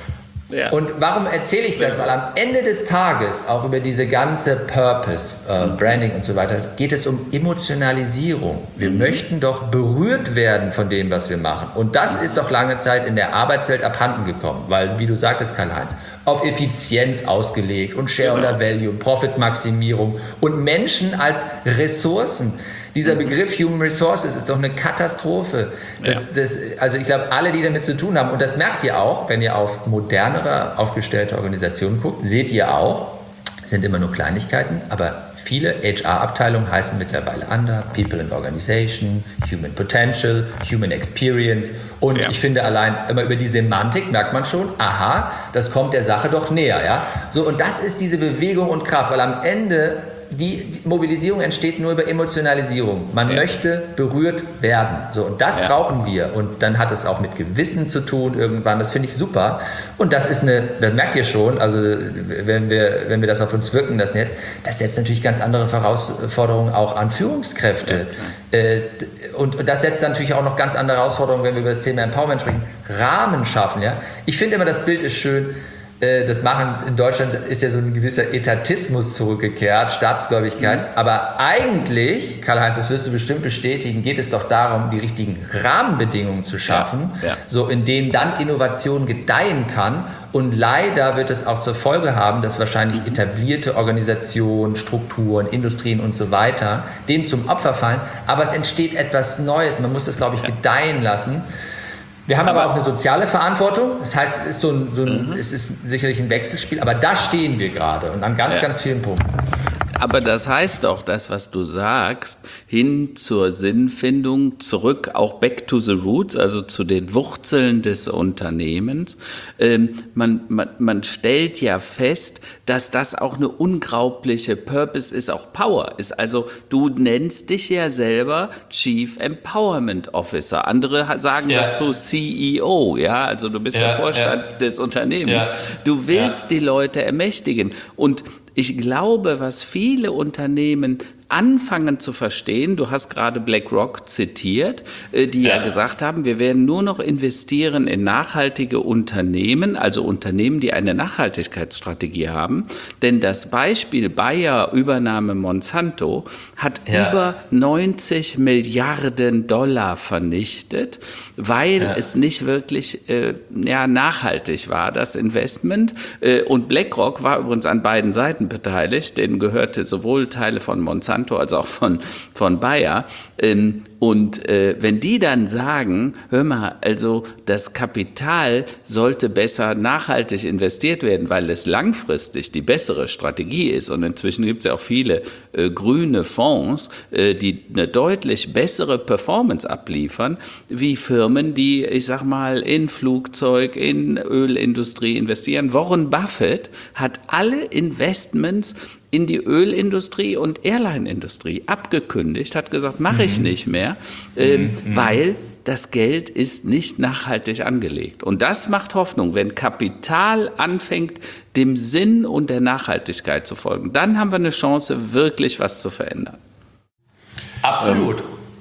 ja. und warum erzähle ich das? Weil am Ende des Tages, auch über diese ganze Purpose, äh, Branding und so weiter, geht es um Emotionalisierung. Wir mhm. möchten doch berührt werden von dem, was wir machen. Und das ist doch lange Zeit in der Arbeitswelt abhanden gekommen. Weil, wie du sagtest, Karl-Heinz, auf Effizienz ausgelegt und Shareholder Value und Profitmaximierung und Menschen als Ressourcen. Dieser Begriff Human Resources ist doch eine Katastrophe. Das, ja. das, also ich glaube, alle, die damit zu tun haben, und das merkt ihr auch, wenn ihr auf modernere, aufgestellte Organisationen guckt, seht ihr auch, sind immer nur Kleinigkeiten, aber viele H R-Abteilungen heißen mittlerweile anders, People and Organization, Human Potential, Human Experience. Und ja. ich finde allein immer über die Semantik merkt man schon, aha, das kommt der Sache doch näher. Ja? So, und das ist diese Bewegung und Kraft, weil am Ende die Mobilisierung entsteht nur über Emotionalisierung. Man ja. möchte berührt werden. So, und das ja. brauchen wir. Und dann hat es auch mit Gewissen zu tun irgendwann. Das finde ich super. Und das ist eine, das merkt ihr schon, also wenn wir, wenn wir das auf uns wirken lassen jetzt, das setzt natürlich ganz andere Herausforderungen auch an Führungskräfte. Ja, äh, und, und das setzt natürlich auch noch ganz andere Herausforderungen, wenn wir über das Thema Empowerment sprechen. Rahmen schaffen. Ja? Ich finde immer, das Bild ist schön. Das Machen in Deutschland ist ja so ein gewisser Etatismus zurückgekehrt, Staatsgläubigkeit. Mhm. Aber eigentlich, Karl-Heinz, das wirst du bestimmt bestätigen, geht es doch darum, die richtigen Rahmenbedingungen zu schaffen, ja, ja. so in denen dann Innovation gedeihen kann. Und leider wird es auch zur Folge haben, dass wahrscheinlich etablierte Organisationen, Strukturen, Industrien und so weiter dem zum Opfer fallen. Aber es entsteht etwas Neues. Man muss das, glaube ich, ja. gedeihen lassen. Wir haben aber, aber auch eine soziale Verantwortung. Das heißt, es ist, so ein, so ein, mhm. es ist sicherlich ein Wechselspiel, aber da stehen wir gerade und an ganz, ja. ganz vielen Punkten. Aber das heißt doch, das, was du sagst, hin zur Sinnfindung, zurück auch back to the roots, also zu den Wurzeln des Unternehmens. Ähm, man, man, man stellt ja fest, dass das auch eine unglaubliche Purpose ist, auch Power ist. Also du nennst dich ja selber Chief Empowerment Officer. Andere sagen ja. dazu C E O, ja, also du bist ja, der Vorstand ja. des Unternehmens. Ja. Du willst ja. die Leute ermächtigen. Und ich glaube, was viele Unternehmen anfangen zu verstehen, du hast gerade BlackRock zitiert, die ja. ja gesagt haben, wir werden nur noch investieren in nachhaltige Unternehmen, also Unternehmen, die eine Nachhaltigkeitsstrategie haben. Denn das Beispiel Bayer Übernahme Monsanto hat ja. über neunzig Milliarden Dollar vernichtet, weil ja. es nicht wirklich äh, ja, nachhaltig war, das Investment. Äh, und BlackRock war übrigens an beiden Seiten beteiligt, denen gehörte sowohl Teile von Monsanto als auch von, von Bayer. Ähm, und äh, wenn die dann sagen, hör mal, also das Kapital sollte besser nachhaltig investiert werden, weil es langfristig die bessere Strategie ist. Und inzwischen gibt es ja auch viele äh, grüne Fonds, äh, die eine deutlich bessere Performance abliefern, wie Firmen, die, ich sag mal, in Flugzeug, in Ölindustrie investieren. Warren Buffett hat alle Investments in die Ölindustrie und Airline-Industrie abgekündigt, hat gesagt, mache ich nicht mehr, ähm, mhm. weil das Geld ist nicht nachhaltig angelegt. Und das macht Hoffnung, wenn Kapital anfängt, dem Sinn und der Nachhaltigkeit zu folgen. Dann haben wir eine Chance, wirklich was zu verändern. Absolut.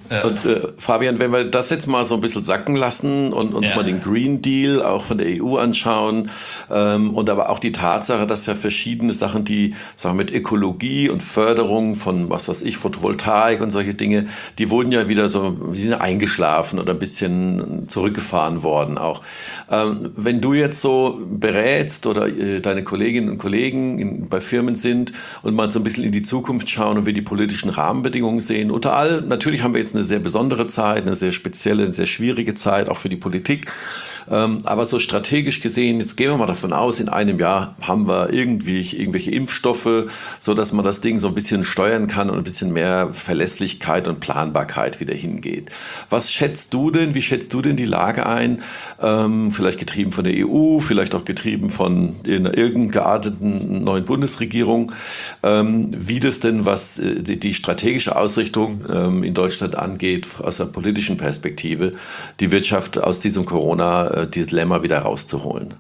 Ja. Und äh, Fabian, wenn wir das jetzt mal so ein bisschen sacken lassen und uns ja. mal den Green Deal auch von der E U anschauen ähm, und aber auch die Tatsache, dass ja verschiedene Sachen, die sagen wir, mit Ökologie und Förderung von, was weiß ich, Photovoltaik und solche Dinge, die wurden ja wieder so, die sind eingeschlafen oder ein bisschen zurückgefahren worden auch. Ähm, wenn du jetzt so berätst oder äh, deine Kolleginnen und Kollegen in, bei Firmen sind und mal so ein bisschen in die Zukunft schauen und wir die politischen Rahmenbedingungen sehen, unter all, natürlich haben wir jetzt eine sehr besondere Zeit, eine sehr spezielle, eine sehr schwierige Zeit, auch für die Politik. Ähm, aber so strategisch gesehen, jetzt gehen wir mal davon aus, in einem Jahr haben wir irgendwie irgendwelche Impfstoffe, so dass man das Ding so ein bisschen steuern kann und ein bisschen mehr Verlässlichkeit und Planbarkeit wieder hingeht. Was schätzt du denn, wie schätzt du denn die Lage ein? Ähm, vielleicht getrieben von der E U, vielleicht auch getrieben von einer irgendeiner gearteten neuen Bundesregierung, ähm, wie das denn, was äh, die, die strategische Ausrichtung ähm, in Deutschland angeht, aus einer politischen Perspektive, die Wirtschaft aus diesem Corona-Dilemma wieder rauszuholen?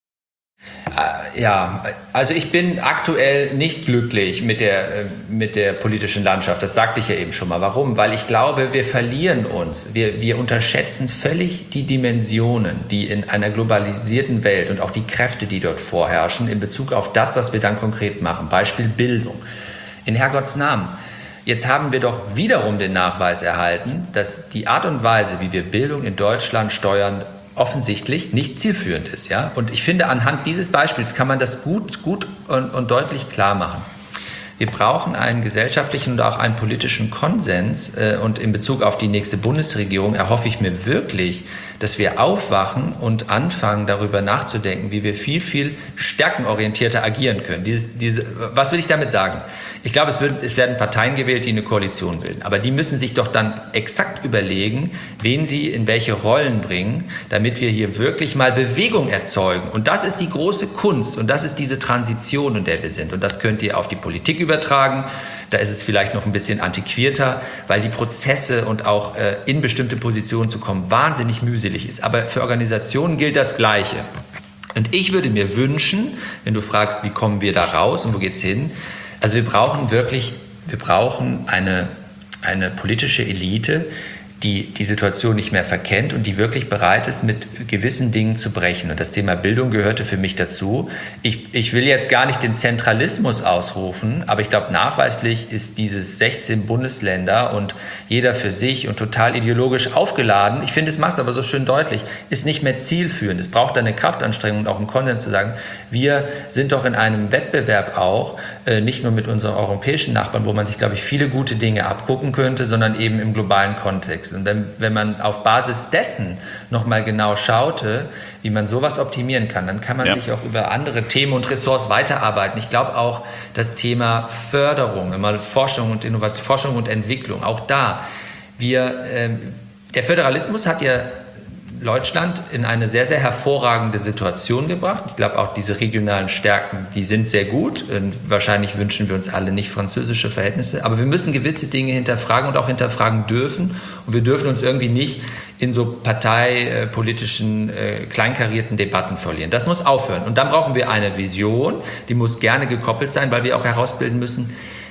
Ja, also ich bin aktuell nicht glücklich mit der, mit der politischen Landschaft. Das sagte ich ja eben schon mal. Warum? Weil ich glaube, wir verlieren uns. Wir, wir unterschätzen völlig die Dimensionen, die in einer globalisierten Welt und auch die Kräfte, die dort vorherrschen, in Bezug auf das, was wir dann konkret machen. Beispiel Bildung. In Herrgotts Namen. Jetzt haben wir doch wiederum den Nachweis erhalten, dass die Art und Weise, wie wir Bildung in Deutschland steuern, offensichtlich nicht zielführend ist. Ja? Und ich finde, anhand dieses Beispiels kann man das gut, gut und, und deutlich klar machen. Wir brauchen einen gesellschaftlichen und auch einen politischen Konsens. Äh, und in Bezug auf die nächste Bundesregierung erhoffe ich mir wirklich, dass wir aufwachen und anfangen, darüber nachzudenken, wie wir viel, viel stärkenorientierter agieren können. Dieses, diese, was will ich damit sagen? Ich glaube, es, wird, es werden Parteien gewählt, die eine Koalition bilden. Aber die müssen sich doch dann exakt überlegen, wen sie in welche Rollen bringen, damit wir hier wirklich mal Bewegung erzeugen. Und das ist die große Kunst und das ist diese Transition, in der wir sind. Und das könnt ihr auf die Politik übertragen. Da ist es vielleicht noch ein bisschen antiquierter, weil die Prozesse und auch äh, in bestimmte Positionen zu kommen wahnsinnig mühselig ist. Aber für Organisationen gilt das Gleiche. Und ich würde mir wünschen, wenn du fragst, wie kommen wir da raus und wo geht's hin? Also wir brauchen wirklich, wir brauchen eine, eine politische Elite, die die Situation nicht mehr verkennt und die wirklich bereit ist, mit gewissen Dingen zu brechen. Und das Thema Bildung gehörte für mich dazu. Ich, ich will jetzt gar nicht den Zentralismus ausrufen, aber ich glaube, nachweislich ist dieses sechzehn Bundesländer und jeder für sich und total ideologisch aufgeladen. Ich finde, es macht es aber so schön deutlich, ist nicht mehr zielführend. Es braucht eine Kraftanstrengung und auch einen Konsens zu sagen, wir sind doch in einem Wettbewerb auch, äh, nicht nur mit unseren europäischen Nachbarn, wo man sich, glaube ich, viele gute Dinge abgucken könnte, sondern eben im globalen Kontext. Und wenn, wenn man auf Basis dessen nochmal genau schaute, wie man sowas optimieren kann, dann kann man ja. sich auch über andere Themen und Ressorts weiterarbeiten. Ich glaube auch das Thema Förderung, immer Forschung und Innovation, Forschung und Entwicklung, auch da. Wir, ähm, der Föderalismus hat ja Deutschland in eine sehr, sehr hervorragende Situation gebracht. Ich glaube auch diese regionalen Stärken, die sind sehr gut. Und wahrscheinlich wünschen wir uns alle nicht französische Verhältnisse. Aber wir müssen gewisse Dinge hinterfragen und auch hinterfragen dürfen. Und wir dürfen uns irgendwie nicht in so parteipolitischen, äh, kleinkarierten Debatten verlieren. Das muss aufhören. Und dann brauchen wir eine Vision, die muss gerne gekoppelt sein, weil wir auch herausbilden müssen,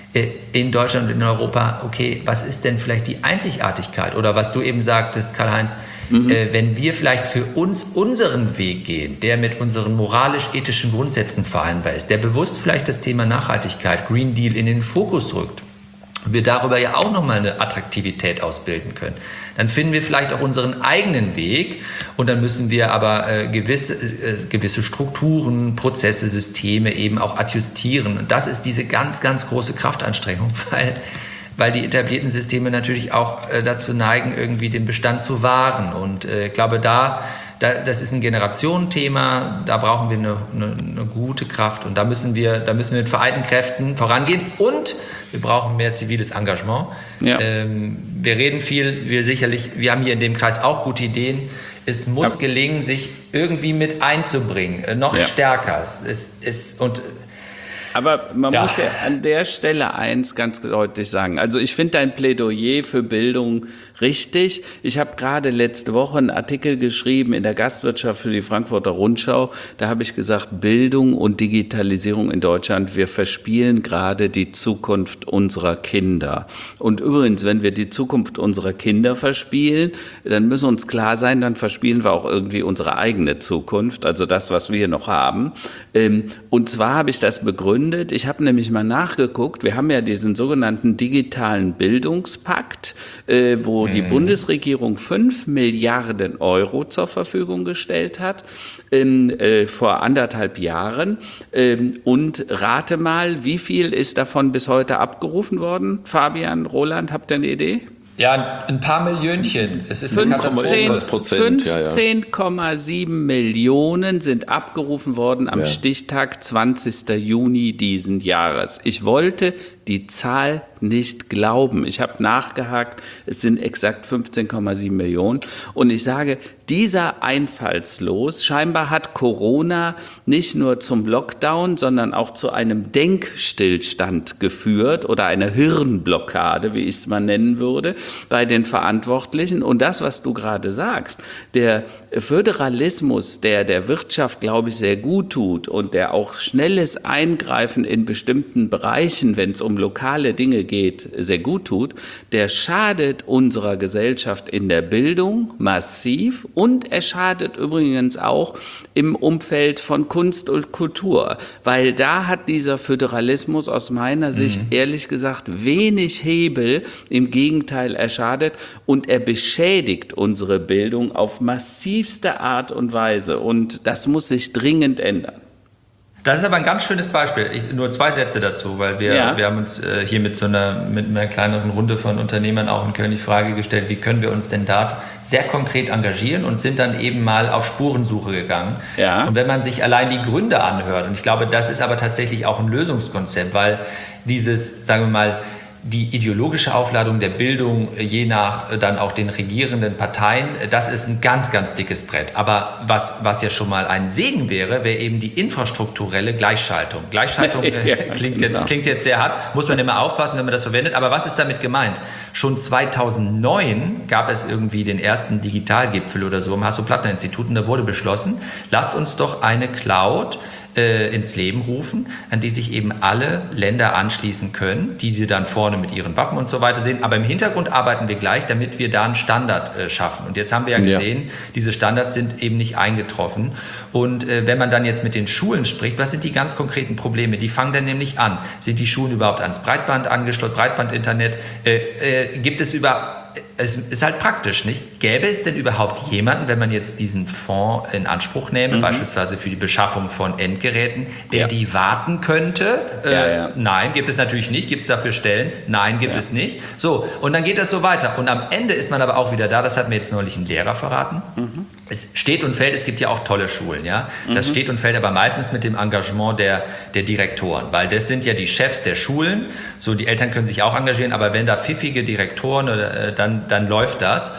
in Deutschland und in Europa, okay, was ist denn vielleicht die Einzigartigkeit? Oder was du eben sagtest, Karl-Heinz, mhm. äh, wenn wir vielleicht für uns unseren Weg gehen, der mit unseren moralisch-ethischen Grundsätzen vereinbar ist, der bewusst vielleicht das Thema Nachhaltigkeit, Green Deal in den Fokus rückt, und wir darüber ja auch nochmal eine Attraktivität ausbilden können, dann finden wir vielleicht auch unseren eigenen Weg und dann müssen wir aber äh, gewisse, äh, gewisse Strukturen, Prozesse, Systeme eben auch adjustieren. Und das ist diese ganz, ganz große Kraftanstrengung, weil, weil die etablierten Systeme natürlich auch äh, dazu neigen, irgendwie den Bestand zu wahren. Und äh, ich glaube, da, da, das ist ein Generationenthema, da brauchen wir eine, eine, eine gute Kraft und da müssen wir, da müssen wir mit vereinten Kräften vorangehen und wir brauchen mehr ziviles Engagement. Ja. Ähm, wir reden viel, wir sicherlich, wir haben hier in dem Kreis auch gute Ideen. Es muss ja. gelingen, sich irgendwie mit einzubringen, äh, noch ja. stärker. Es ist und Aber man ja. muss ja an der Stelle eins ganz deutlich sagen. Also ich finde dein Plädoyer für Bildung Richtig. Ich habe gerade letzte Woche einen Artikel geschrieben in der Gastwirtschaft für die Frankfurter Rundschau. Da habe ich gesagt, Bildung und Digitalisierung in Deutschland, wir verspielen gerade die Zukunft unserer Kinder. Und übrigens, wenn wir die Zukunft unserer Kinder verspielen, dann müssen uns klar sein, dann verspielen wir auch irgendwie unsere eigene Zukunft, also das, was wir noch haben. Und zwar habe ich das begründet. Ich habe nämlich mal nachgeguckt. Wir haben ja diesen sogenannten digitalen Bildungspakt, wo die Bundesregierung fünf Milliarden Euro zur Verfügung gestellt hat äh, vor anderthalb Jahren. Ähm, und rate mal, wie viel ist davon bis heute abgerufen worden? Fabian, Roland, habt ihr eine Idee? Ja, ein paar Millionchen. Es ist eine fünfzehn Komma sieben Millionen sind abgerufen worden am ja. Stichtag zwanzigsten Juni diesen Jahres. Ich wollte die Zahl nicht glauben. Ich habe nachgehakt, es sind exakt fünfzehn Komma sieben Millionen. Und ich sage, dieser Einfallslos, scheinbar hat Corona nicht nur zum Lockdown, sondern auch zu einem Denkstillstand geführt oder einer Hirnblockade, wie ich es mal nennen würde, bei den Verantwortlichen. Und das, was du gerade sagst, der Föderalismus, der der Wirtschaft, glaube ich, sehr gut tut und der auch schnelles Eingreifen in bestimmten Bereichen, wenn es um lokale Dinge geht, sehr gut tut, der schadet unserer Gesellschaft in der Bildung massiv und er schadet übrigens auch im Umfeld von Kunst und Kultur, weil da hat dieser Föderalismus aus meiner Sicht mhm. ehrlich gesagt wenig Hebel, im Gegenteil, er schadet und er beschädigt unsere Bildung auf massivste Art und Weise und das muss sich dringend ändern. Das ist aber ein ganz schönes Beispiel. Ich, nur zwei Sätze dazu, weil wir, ja. wir haben uns äh, hier mit so einer, mit einer kleineren Runde von Unternehmern auch in Köln die Frage gestellt, wie können wir uns denn da sehr konkret engagieren und sind dann eben mal auf Spurensuche gegangen. Ja. Und wenn man sich allein die Gründe anhört, und ich glaube, das ist aber tatsächlich auch ein Lösungskonzept, weil dieses, sagen wir mal, die ideologische Aufladung der Bildung, je nach dann auch den regierenden Parteien, das ist ein ganz, ganz dickes Brett. Aber was, was ja schon mal ein Segen wäre, wäre eben die infrastrukturelle Gleichschaltung. Gleichschaltung ja, klingt, jetzt, genau. klingt jetzt sehr hart, muss man immer aufpassen, wenn man das verwendet. Aber was ist damit gemeint? Schon zweitausendneun gab es irgendwie den ersten Digitalgipfel oder so im Hasso-Plattner-Institut und da wurde beschlossen, lasst uns doch eine Cloud ins Leben rufen, an die sich eben alle Länder anschließen können, die sie dann vorne mit ihren Wappen und so weiter sehen. Aber im Hintergrund arbeiten wir gleich, damit wir da einen Standard äh, schaffen. Und jetzt haben wir ja gesehen, ja. diese Standards sind eben nicht eingetroffen. Und äh, wenn man dann jetzt mit den Schulen spricht, was sind die ganz konkreten Probleme? Die fangen dann nämlich an. Sind die Schulen überhaupt ans Breitband angeschlossen, Breitbandinternet? Äh, äh, gibt es über Es ist halt praktisch, nicht? Gäbe es denn überhaupt jemanden, wenn man jetzt diesen Fonds in Anspruch nähme, mhm. beispielsweise für die Beschaffung von Endgeräten, der ja. die warten könnte? Äh, ja, ja. Nein, gibt es natürlich nicht. Gibt es dafür Stellen? Nein, gibt ja. es nicht. So, und dann geht das so weiter. Und am Ende ist man aber auch wieder da, das hat mir jetzt neulich ein Lehrer verraten. Mhm. Es steht und fällt, es gibt ja auch tolle Schulen, ja. Das mhm. steht und fällt aber meistens mit dem Engagement der, der Direktoren, weil das sind ja die Chefs der Schulen. So, die Eltern können sich auch engagieren, aber wenn da pfiffige Direktoren, äh, dann, dann läuft das.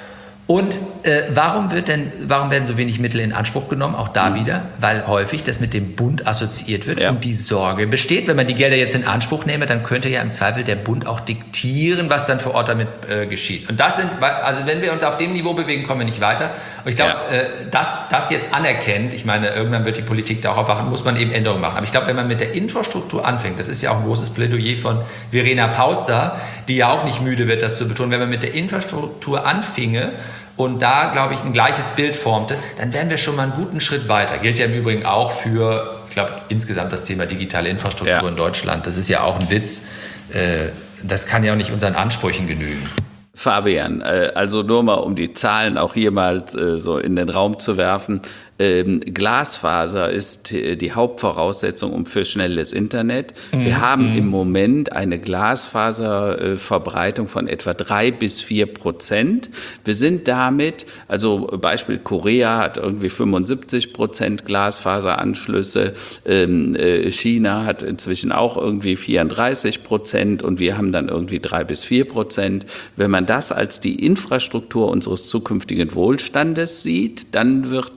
Und äh, warum wird denn, warum werden so wenig Mittel in Anspruch genommen? Auch da mhm. wieder, weil häufig das mit dem Bund assoziiert wird ja. und die Sorge besteht, wenn man die Gelder jetzt in Anspruch nehme, dann könnte ja im Zweifel der Bund auch diktieren, was dann vor Ort damit äh, geschieht. Und das sind, also wenn wir uns auf dem Niveau bewegen, kommen wir nicht weiter. Und ich glaube, ja. äh, das, das jetzt anerkennt, ich meine, irgendwann wird die Politik da auch aufwachen, muss man eben Änderungen machen. Aber ich glaube, wenn man mit der Infrastruktur anfängt, das ist ja auch ein großes Plädoyer von Verena Pauster, die ja auch nicht müde wird, das zu betonen, wenn man mit der Infrastruktur anfinge, und da, glaube ich, ein gleiches Bild formte, dann wären wir schon mal einen guten Schritt weiter. Gilt ja im Übrigen auch für, ich glaube, insgesamt das Thema digitale Infrastruktur ja. in Deutschland. Das ist ja auch ein Witz. Das kann ja auch nicht unseren Ansprüchen genügen. Fabian, also nur mal, um die Zahlen auch hier mal so in den Raum zu werfen. Ähm, Glasfaser ist die Hauptvoraussetzung um für schnelles Internet. Mhm. Wir haben mhm. im Moment eine Glasfaserverbreitung von etwa drei bis vier Prozent. Wir sind damit, also Beispiel Korea hat irgendwie fünfundsiebzig Prozent Glasfaseranschlüsse, ähm, äh, China hat inzwischen auch irgendwie vierunddreißig Prozent und wir haben dann irgendwie drei bis vier Prozent. Wenn man das als die Infrastruktur unseres zukünftigen Wohlstandes sieht, dann wird mir ehrlich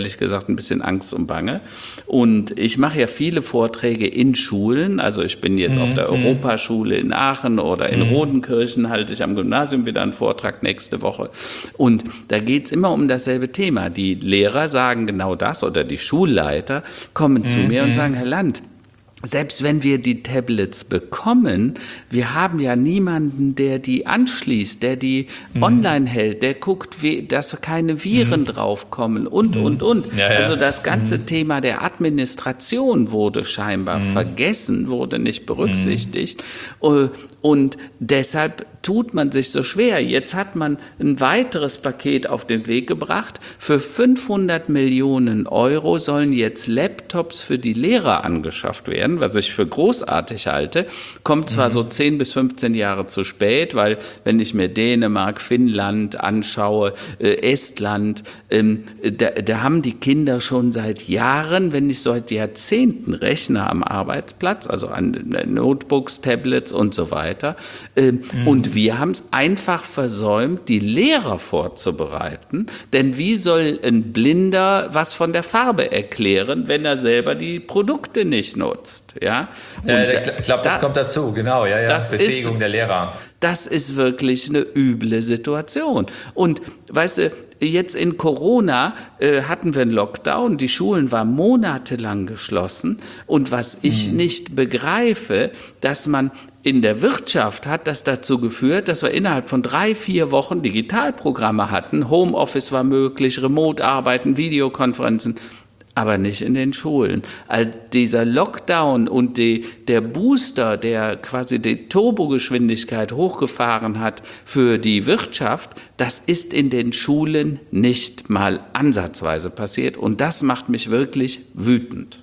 ehrlich gesagt ein bisschen Angst und Bange. Und ich mache ja viele Vorträge in Schulen. Also ich bin jetzt mhm. auf der Europaschule in Aachen oder in mhm. Rodenkirchen, halte ich am Gymnasium wieder einen Vortrag nächste Woche. Und da geht es immer um dasselbe Thema. Die Lehrer sagen genau das oder die Schulleiter kommen zu mhm. mir und sagen, Herr Land, selbst wenn wir die Tablets bekommen, wir haben ja niemanden, der die anschließt, der die mhm. online hält, der guckt, wie, dass keine Viren mhm. draufkommen und, mhm. und, und. Ja, ja. Also das ganze mhm. Thema der Administration wurde scheinbar mhm. vergessen, wurde nicht berücksichtigt. Mhm. Und deshalb tut man sich so schwer. Jetzt hat man ein weiteres Paket auf den Weg gebracht. Für fünfhundert Millionen Euro sollen jetzt Laptops für die Lehrer angeschafft werden, was ich für großartig halte. Kommt zwar mhm. so zehn bis fünfzehn Jahre zu spät, weil wenn ich mir Dänemark, Finnland anschaue, äh, Estland, ähm, da, da haben die Kinder schon seit Jahren, wenn nicht seit Jahrzehnten Rechner am Arbeitsplatz, also an äh, Notebooks, Tablets und so weiter. Ähm, mhm. Und wir haben es einfach versäumt, die Lehrer vorzubereiten. Denn wie soll ein Blinder was von der Farbe erklären, wenn er selber die Produkte nicht nutzt? Ja, ja ich glaube, das da, kommt dazu, genau. Ja, ja. Das Befähigung ist, der Lehrer. Das ist wirklich eine üble Situation. Und weißt du, jetzt in Corona äh, hatten wir einen Lockdown, die Schulen waren monatelang geschlossen. Und was ich mhm. nicht begreife, dass man in der Wirtschaft hat das dazu geführt, dass wir innerhalb von drei, vier Wochen Digitalprogramme hatten. Homeoffice war möglich, Remote-Arbeiten, Videokonferenzen, aber nicht in den Schulen. Also dieser Lockdown und die, der Booster, der quasi die Turbogeschwindigkeit hochgefahren hat für die Wirtschaft, das ist in den Schulen nicht mal ansatzweise passiert. Und das macht mich wirklich wütend.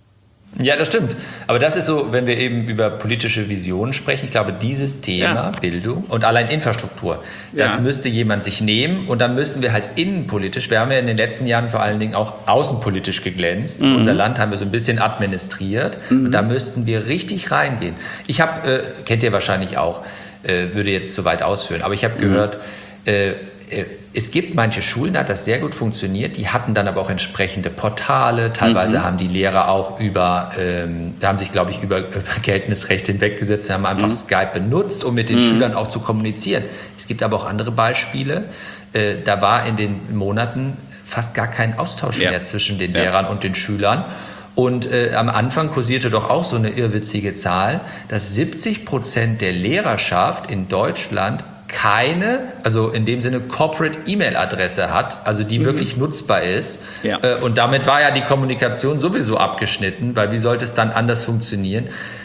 Ja, das stimmt. Aber das ist so, wenn wir eben über politische Visionen sprechen, ich glaube, dieses Thema ja. Bildung und allein Infrastruktur, das ja. müsste jemand sich nehmen und dann müssen wir halt innenpolitisch, wir haben ja in den letzten Jahren vor allen Dingen auch außenpolitisch geglänzt. Mhm. Unser Land haben wir so ein bisschen administriert mhm. und da müssten wir richtig reingehen. Ich habe, äh, kennt ihr wahrscheinlich auch, äh, würde jetzt zu weit ausführen, aber ich habe mhm. gehört, äh, äh, es gibt manche Schulen, da hat das sehr gut funktioniert, die hatten dann aber auch entsprechende Portale, teilweise mhm. haben die Lehrer auch über, ähm, da haben sich glaube ich über, über Geltnisrecht hinweggesetzt, haben einfach mhm. Skype benutzt, um mit den mhm. Schülern auch zu kommunizieren. Es gibt aber auch andere Beispiele, äh, da war in den Monaten fast gar kein Austausch ja. mehr zwischen den ja. Lehrern und den Schülern. Und äh, am Anfang kursierte doch auch so eine irrwitzige Zahl, dass siebzig Prozent der Lehrerschaft in Deutschland keine, also in dem Sinne Corporate E-Mail-Adresse hat, also die mhm. wirklich nutzbar ist. Ja. Äh, und damit war ja die Kommunikation sowieso abgeschnitten, weil wie sollte es dann anders funktionieren?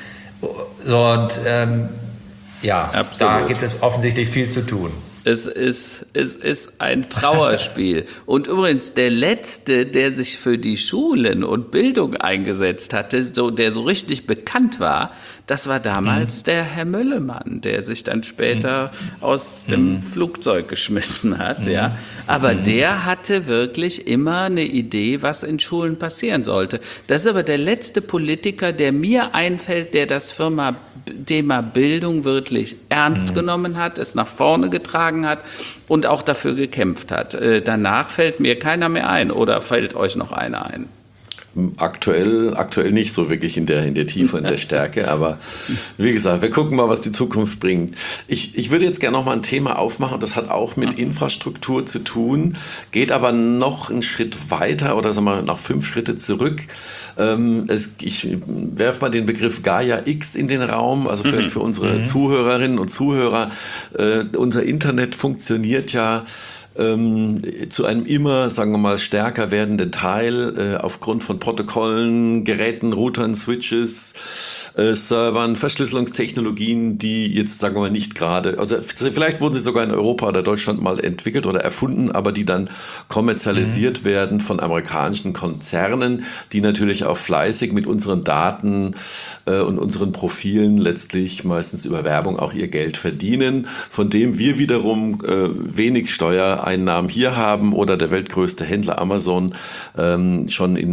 So, und ähm, ja, Absolut. Da gibt es offensichtlich viel zu tun. Es ist, es ist ein Trauerspiel. Und übrigens, der Letzte, der sich für die Schulen und Bildung eingesetzt hatte, so, der so richtig bekannt war, das war damals mhm. der Herr Möllemann, der sich dann später mhm. aus dem mhm. Flugzeug geschmissen hat. Mhm. Ja. Aber mhm. der hatte wirklich immer eine Idee, was in Schulen passieren sollte. Das ist aber der letzte Politiker, der mir einfällt, der das Firma, Thema Bildung wirklich ernst mhm. genommen hat, es nach vorne getragen hat und auch dafür gekämpft hat. Äh, danach fällt mir keiner mehr ein oder fällt euch noch einer ein? Aktuell, aktuell nicht so wirklich in der, in der Tiefe, in der Stärke, aber wie gesagt, wir gucken mal, was die Zukunft bringt. Ich, ich würde jetzt gerne noch mal ein Thema aufmachen, das hat auch mit Infrastruktur zu tun, geht aber noch einen Schritt weiter oder sagen wir noch fünf Schritte zurück. Ähm, es, ich werfe mal den Begriff Gaia X in den Raum, also vielleicht für unsere mhm. Zuhörerinnen und Zuhörer. Äh, unser Internet funktioniert ja Ähm, zu einem immer, sagen wir mal, stärker werdenden Teil äh, aufgrund von Protokollen, Geräten, Routern, Switches, äh, Servern, Verschlüsselungstechnologien, die jetzt, sagen wir mal, nicht gerade, also vielleicht wurden sie sogar in Europa oder Deutschland mal entwickelt oder erfunden, aber die dann kommerzialisiert mhm. werden von amerikanischen Konzernen, die natürlich auch fleißig mit unseren Daten äh, und unseren Profilen letztlich meistens über Werbung auch ihr Geld verdienen, von dem wir wiederum äh, wenig Steuer Einnahmen hier haben oder der weltgrößte Händler Amazon ähm, schon in manchen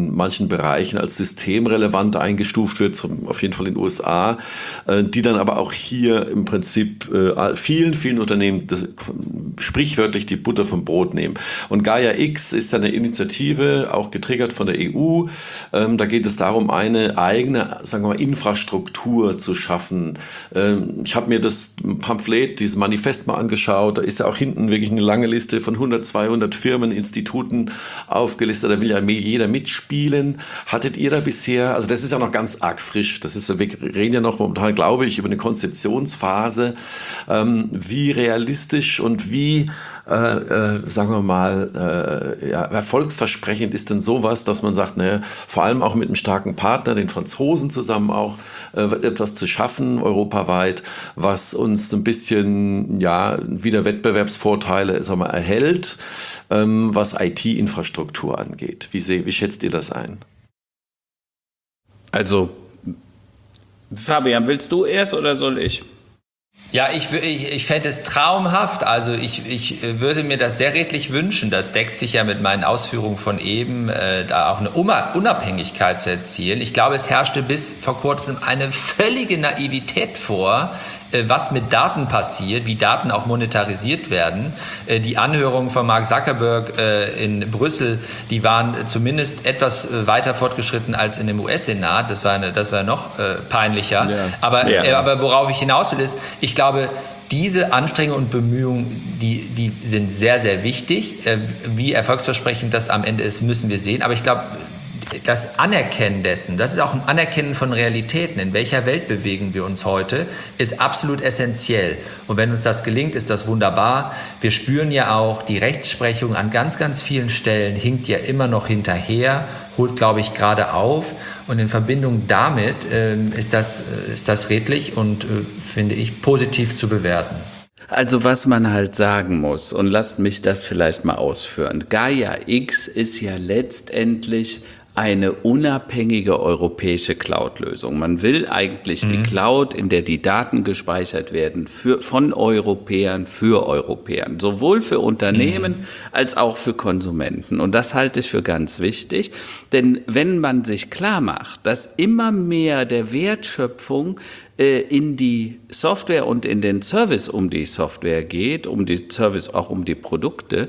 manchen Bereichen als systemrelevant eingestuft wird, zum, auf jeden Fall in den U S A, äh, die dann aber auch hier im Prinzip äh, vielen, vielen Unternehmen das, sprichwörtlich die Butter vom Brot nehmen. Und Gaia X ist eine Initiative, auch getriggert von der E U. Ähm, da geht es darum, eine eigene, sagen wir mal, Infrastruktur zu schaffen. Ähm, ich habe mir das Pamphlet, dieses Manifest mal angeschaut. Da ist ja auch hinten wirklich eine lange Liste von hundert, zweihundert Firmen, Instituten aufgelistet. Da will ja jeder mitspielen. Hattet ihr da bisher, also das ist ja noch ganz arg frisch. Das ist, wir reden ja noch momentan, glaube ich, über eine Konzeptionsphase. Ähm, wie realistisch und wie Äh, äh, sagen wir mal, äh, ja, erfolgsversprechend ist denn sowas, dass man sagt, ne, vor allem auch mit einem starken Partner, den Franzosen zusammen auch, äh, etwas zu schaffen, europaweit, was uns ein bisschen, ja, wieder Wettbewerbsvorteile, sagen wir, erhält, ähm, was I T-Infrastruktur angeht. Wie, seh, wie schätzt ihr das ein? Also, Fabian, willst du erst oder soll ich? Ja, ich, ich, ich fände es traumhaft. Also ich, ich würde mir das sehr redlich wünschen. Das deckt sich ja mit meinen Ausführungen von eben, äh, da auch eine Unabhängigkeit zu erzielen. Ich glaube, es herrschte bis vor kurzem eine völlige Naivität vor, äh, was mit Daten passiert, wie Daten auch monetarisiert werden. Äh, die Anhörungen von Mark Zuckerberg äh, in Brüssel, die waren zumindest etwas äh, weiter fortgeschritten als in dem U S-Senat. Das war, eine, das war noch äh, peinlicher. Ja. Aber, ja. Äh, aber worauf ich hinaus will, ist, ich glaube, Ich glaube, diese Anstrengungen und Bemühungen, die, die sind sehr, sehr wichtig. Wie erfolgsversprechend das am Ende ist, müssen wir sehen. Aber ich glaube, das Anerkennen dessen, das ist auch ein Anerkennen von Realitäten. In welcher Welt bewegen wir uns heute, ist absolut essentiell. Und wenn uns das gelingt, ist das wunderbar. Wir spüren ja auch, die Rechtsprechung an ganz, ganz vielen Stellen hinkt ja immer noch hinterher, holt, glaube ich, gerade auf. Und in Verbindung damit äh, ist das, ist das redlich und, äh, finde ich, positiv zu bewerten. Also was man halt sagen muss, und lasst mich das vielleicht mal ausführen. Gaia X ist ja letztendlich eine unabhängige europäische Cloud-Lösung. Man will eigentlich mhm. die Cloud, in der die Daten gespeichert werden, für, von Europäern für Europäern. Sowohl für Unternehmen mhm. als auch für Konsumenten. Und das halte ich für ganz wichtig. Denn wenn man sich klar macht, dass immer mehr der Wertschöpfung in die Software und in den Service um die Software geht, um die Service auch um die Produkte,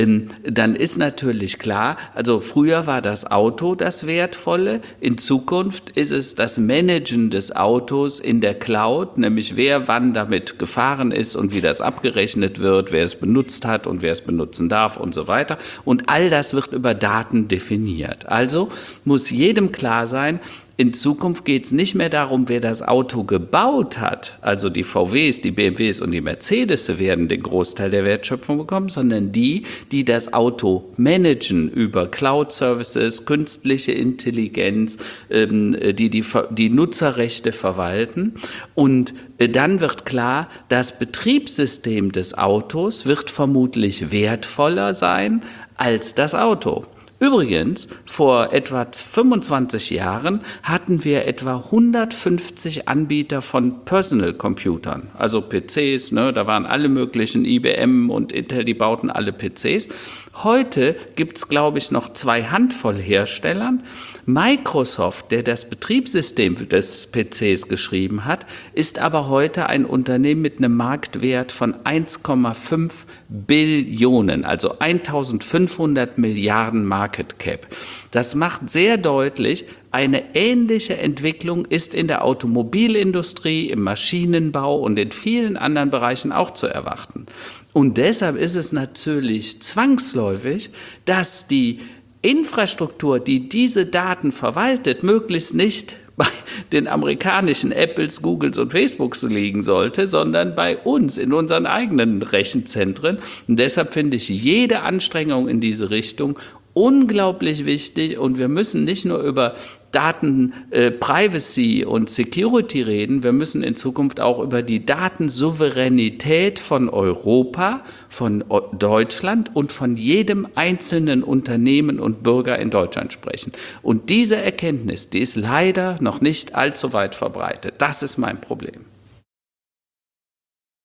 dann ist natürlich klar, also früher war das Auto das Wertvolle, in Zukunft ist es das Managen des Autos in der Cloud, nämlich wer wann damit gefahren ist und wie das abgerechnet wird, wer es benutzt hat und wer es benutzen darf und so weiter. Und all das wird über Daten definiert. Also muss jedem klar sein, in Zukunft geht es nicht mehr darum, wer das Auto gebaut hat, also die V Ws, die B M Ws und die Mercedes werden den Großteil der Wertschöpfung bekommen, sondern die, die das Auto managen über Cloud-Services, künstliche Intelligenz, ähm, die, die die Nutzerrechte verwalten. Und äh, dann wird klar, das Betriebssystem des Autos wird vermutlich wertvoller sein als das Auto. Übrigens, vor etwa fünfundzwanzig Jahren hatten wir etwa hundertfünfzig Anbieter von Personal Computern, also P Cs, ne, da waren alle möglichen, I B M und Intel, die bauten alle P Cs. Heute gibt es, glaube ich, noch zwei Handvoll Herstellern. Microsoft, der das Betriebssystem des P Cs geschrieben hat, ist aber heute ein Unternehmen mit einem Marktwert von eins Komma fünf Billionen, also eintausendfünfhundert Milliarden Market Cap. Das macht sehr deutlich, eine ähnliche Entwicklung ist in der Automobilindustrie, im Maschinenbau und in vielen anderen Bereichen auch zu erwarten. Und deshalb ist es natürlich zwangsläufig, dass die Infrastruktur, die diese Daten verwaltet, möglichst nicht bei den amerikanischen Apples, Googles und Facebooks liegen sollte, sondern bei uns in unseren eigenen Rechenzentren. Und deshalb finde ich jede Anstrengung in diese Richtung unglaublich wichtig und wir müssen nicht nur über Daten äh, Privacy und Security reden, wir müssen in Zukunft auch über die Datensouveränität von Europa, von Deutschland und von jedem einzelnen Unternehmen und Bürger in Deutschland sprechen. Und diese Erkenntnis, die ist leider noch nicht allzu weit verbreitet. Das ist mein Problem.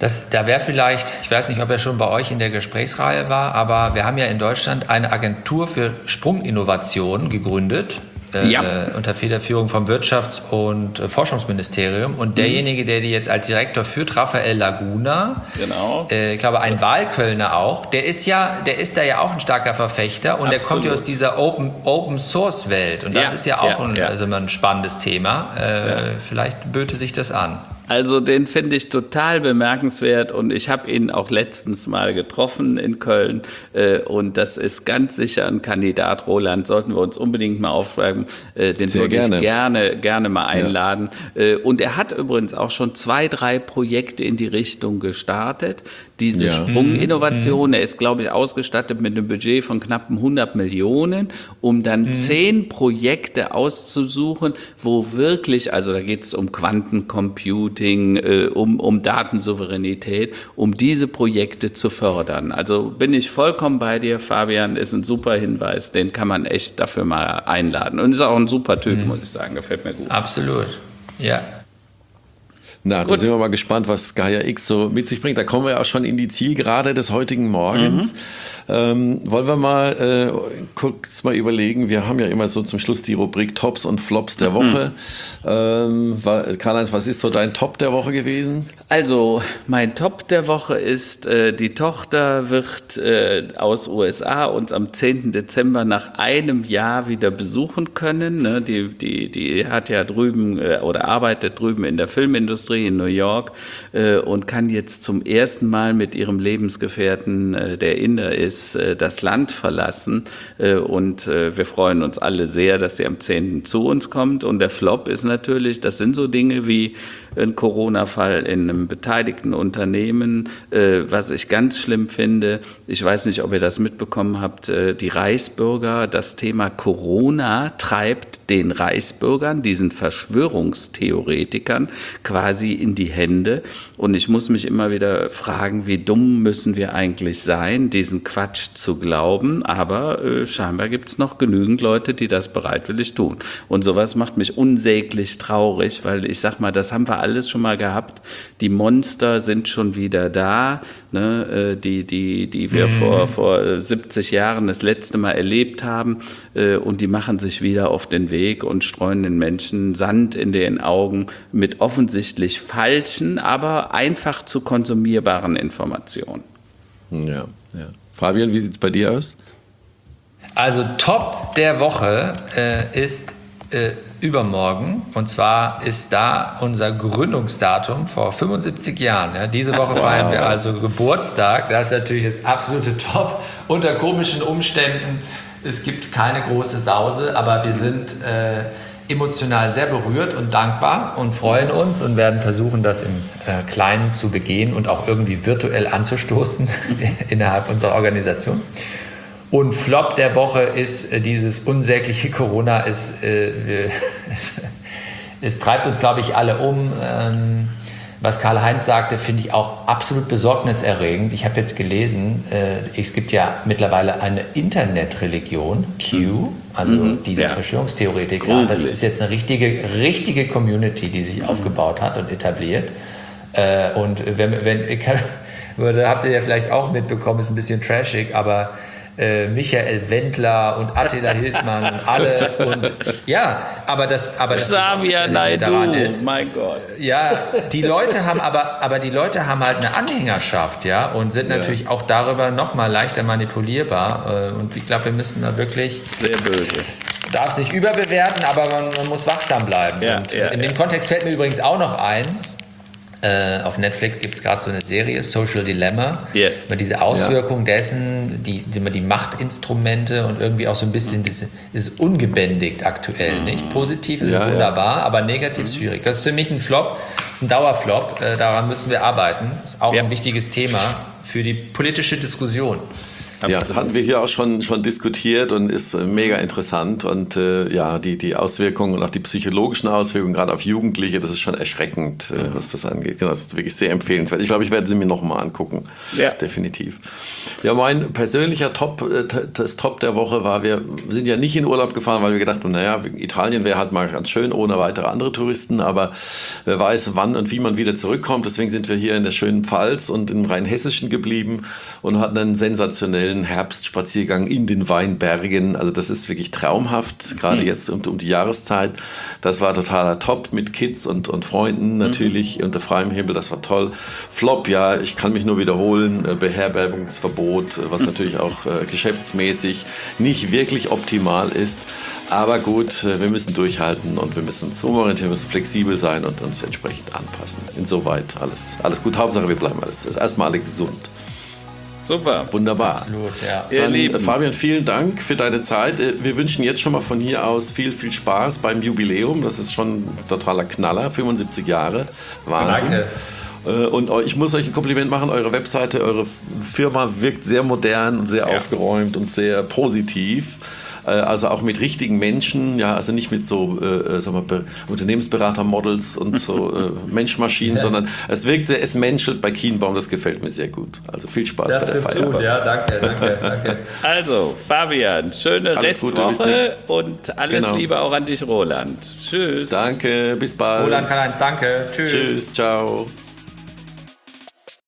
Das, da wäre vielleicht, ich weiß nicht, ob er schon bei euch in der Gesprächsreihe war, aber wir haben ja in Deutschland eine Agentur für Sprunginnovation gegründet. Ja. Äh, unter Federführung vom Wirtschafts- und äh, Forschungsministerium. Und derjenige, der die jetzt als Direktor führt, Raphael Laguna, Genau. äh, ich glaube ein Wahlkölner auch, der ist ja, der ist da ja auch ein starker Verfechter und der kommt ja aus dieser Open, Open Source Welt. Und das Ja, ist ja auch ja, ein, ja. also ein spannendes Thema. Äh, Vielleicht böte sich das an. Also den finde ich total bemerkenswert und ich habe ihn auch letztens mal getroffen in Köln äh, und das ist ganz sicher ein Kandidat, Roland, sollten wir uns unbedingt mal aufschreiben, äh, den Sehr würde gerne. ich gerne, gerne mal einladen. Ja. Äh, und er hat übrigens auch schon zwei, drei Projekte in die Richtung gestartet. Diese Ja. Sprunginnovation, er ist, glaube ich, ausgestattet mit einem Budget von knapp hundert Millionen, um dann mhm. zehn Projekte auszusuchen, wo wirklich, also da geht es um Quantencomputing, äh, um, um Datensouveränität, um diese Projekte zu fördern. Also bin ich vollkommen bei dir, Fabian, ist ein super Hinweis, den kann man echt dafür mal einladen. Und ist auch ein super Typ, mhm. muss ich sagen, gefällt mir gut. Absolut, ja. Na, Gut. da sind wir mal gespannt, was Gaia X so mit sich bringt. Da kommen wir auch schon in die Zielgerade des heutigen Morgens. Mhm. Ähm, wollen wir mal äh, kurz mal überlegen, wir haben ja immer so zum Schluss die Rubrik Tops und Flops der Woche. Mhm. Ähm, Karl-Heinz, was ist so dein Top der Woche gewesen? Also, mein Top der Woche ist, äh, die Tochter wird äh, aus U S A uns am zehnten Dezember nach einem Jahr wieder besuchen können. Ne? Die, die, die hat ja drüben äh, oder arbeitet drüben in der Filmindustrie in New York äh, und kann jetzt zum ersten Mal mit ihrem Lebensgefährten, äh, der Inder ist, äh, das Land verlassen. Äh, und äh, wir freuen uns alle sehr, dass sie am zehnten zu uns kommt. Und der Flop ist natürlich, das sind so Dinge wie ein Corona-Fall in einem beteiligten Unternehmen, äh, was ich ganz schlimm finde. Ich weiß nicht, ob ihr das mitbekommen habt, äh, die Reichsbürger, das Thema Corona treibt den Reichsbürgern, diesen Verschwörungstheoretikern, quasi in die Hände. Und ich muss mich immer wieder fragen, wie dumm müssen wir eigentlich sein, diesen Quatsch zu glauben. Aber äh, scheinbar gibt es noch genügend Leute, die das bereitwillig tun. Und sowas macht mich unsäglich traurig, weil ich sag mal, das haben wir alles schon mal gehabt. Die Monster sind schon wieder da, ne, die, die, die wir mhm. vor, vor siebzig Jahren das letzte Mal erlebt haben. Und die machen sich wieder auf den Weg und streuen den Menschen Sand in den Augen mit offensichtlich falschen, aber einfach zu konsumierbaren Informationen. Ja, ja. Fabian, wie sieht es bei dir aus? Also Top der Woche äh, ist äh, übermorgen. Und zwar ist da unser Gründungsdatum vor fünfundsiebzig Jahren. Ja, diese Woche wow. feiern wir also Geburtstag. Das ist natürlich das absolute Top. Unter komischen Umständen. Es gibt keine große Sause, aber wir sind äh, emotional sehr berührt und dankbar und freuen uns und werden versuchen, das im äh, Kleinen zu begehen und auch irgendwie virtuell anzustoßen innerhalb unserer Organisation. Und Flop der Woche ist äh, dieses unsägliche Corona. Es, äh, es, es treibt uns, glaube ich, alle um. Ähm, was Karl-Heinz sagte, finde ich auch absolut besorgniserregend. Ich habe jetzt gelesen, äh, es gibt ja mittlerweile eine Internetreligion, Q, also mhm, diese ja. Verschwörungstheoretiker. Gründlich. Das ist jetzt eine richtige, richtige Community, die sich mhm. aufgebaut hat und etabliert. Äh, und wenn, wenn kann, habt ihr ja vielleicht auch mitbekommen, ist ein bisschen trashig, aber Äh, Michael Wendler und Attila Hildmann und alle und ja, aber das, aber das Xavier Naidoo, ist, mein Gott. Ja, die Leute haben aber, aber die Leute haben halt eine Anhängerschaft, ja, und sind ja. natürlich auch darüber noch mal leichter manipulierbar. Und ich glaube, wir müssen da wirklich sehr böse. Darf es nicht überbewerten, aber man, man muss wachsam bleiben. Ja, und ja, in ja. dem Kontext fällt mir übrigens auch noch ein. Äh, auf Netflix gibt es gerade so eine Serie, Social Dilemma, yes. über diese Auswirkungen ja. dessen, die, die, die Machtinstrumente und irgendwie auch so ein bisschen, das ist ungebändigt aktuell, mhm. nicht? Positiv ist ja, wunderbar, ja. aber negativ ist schwierig. Das ist für mich ein Flop, das ist ein Dauerflop, äh, daran müssen wir arbeiten. Das ist auch ja. ein wichtiges Thema für die politische Diskussion. Ja, Absolut. hatten wir hier auch schon, schon diskutiert und ist äh, mega interessant. Und äh, ja, die, die Auswirkungen und auch die psychologischen Auswirkungen, gerade auf Jugendliche, das ist schon erschreckend, äh, was das angeht. Genau, das ist wirklich sehr empfehlenswert. Ich glaube, ich werde sie mir nochmal angucken. Ja. Definitiv. Ja, mein persönlicher Top, äh, das Top der Woche war, wir sind ja nicht in Urlaub gefahren, weil wir gedacht haben, naja, Italien wäre halt mal ganz schön ohne weitere andere Touristen, aber wer weiß, wann und wie man wieder zurückkommt. Deswegen sind wir hier in der schönen Pfalz und im Rheinhessischen geblieben und hatten einen sensationellen Herbstspaziergang in den Weinbergen. Also das ist wirklich traumhaft, gerade jetzt um, um die Jahreszeit. Das war totaler Top mit Kids und, und Freunden natürlich mhm. unter freiem Himmel. Das war toll. Flop, ja, ich kann mich nur wiederholen. Beherbergungsverbot, was natürlich auch äh, geschäftsmäßig nicht wirklich optimal ist. Aber gut, wir müssen durchhalten und wir müssen uns umorientieren, wir müssen flexibel sein und uns entsprechend anpassen. Insoweit alles, alles gut. Hauptsache, wir bleiben alles. Ist erstmal alle gesund. Super. Wunderbar. Absolut, ja. Ihr Dann, Lieben. äh, Fabian, vielen Dank für deine Zeit. Äh, Wir wünschen jetzt schon mal von hier aus viel, viel Spaß beim Jubiläum. Das ist schon ein totaler Knaller, fünfundsiebzig Jahre. Wahnsinn. Danke. Äh, Und eu- ich muss euch ein Kompliment machen, eure Webseite, eure Firma wirkt sehr modern und sehr Ja. aufgeräumt und sehr positiv. Äh, Also auch mit richtigen Menschen, ja, also nicht mit so äh, äh, sagen wir, Be- Unternehmensberater-Models und so äh, Menschmaschinen, sondern es wirkt sehr, es menschelt bei Kienbaum, das gefällt mir sehr gut. Also viel Spaß Das bei der trifft Feier. gut, ja, danke, danke, danke. Also, Fabian, schöne Alles Gute, bis Restwoche und alles Genau. Liebe auch an dich, Roland. Tschüss. Danke, bis bald. Roland Karl-Heinz, danke. Tschüss. Tschüss, ciao.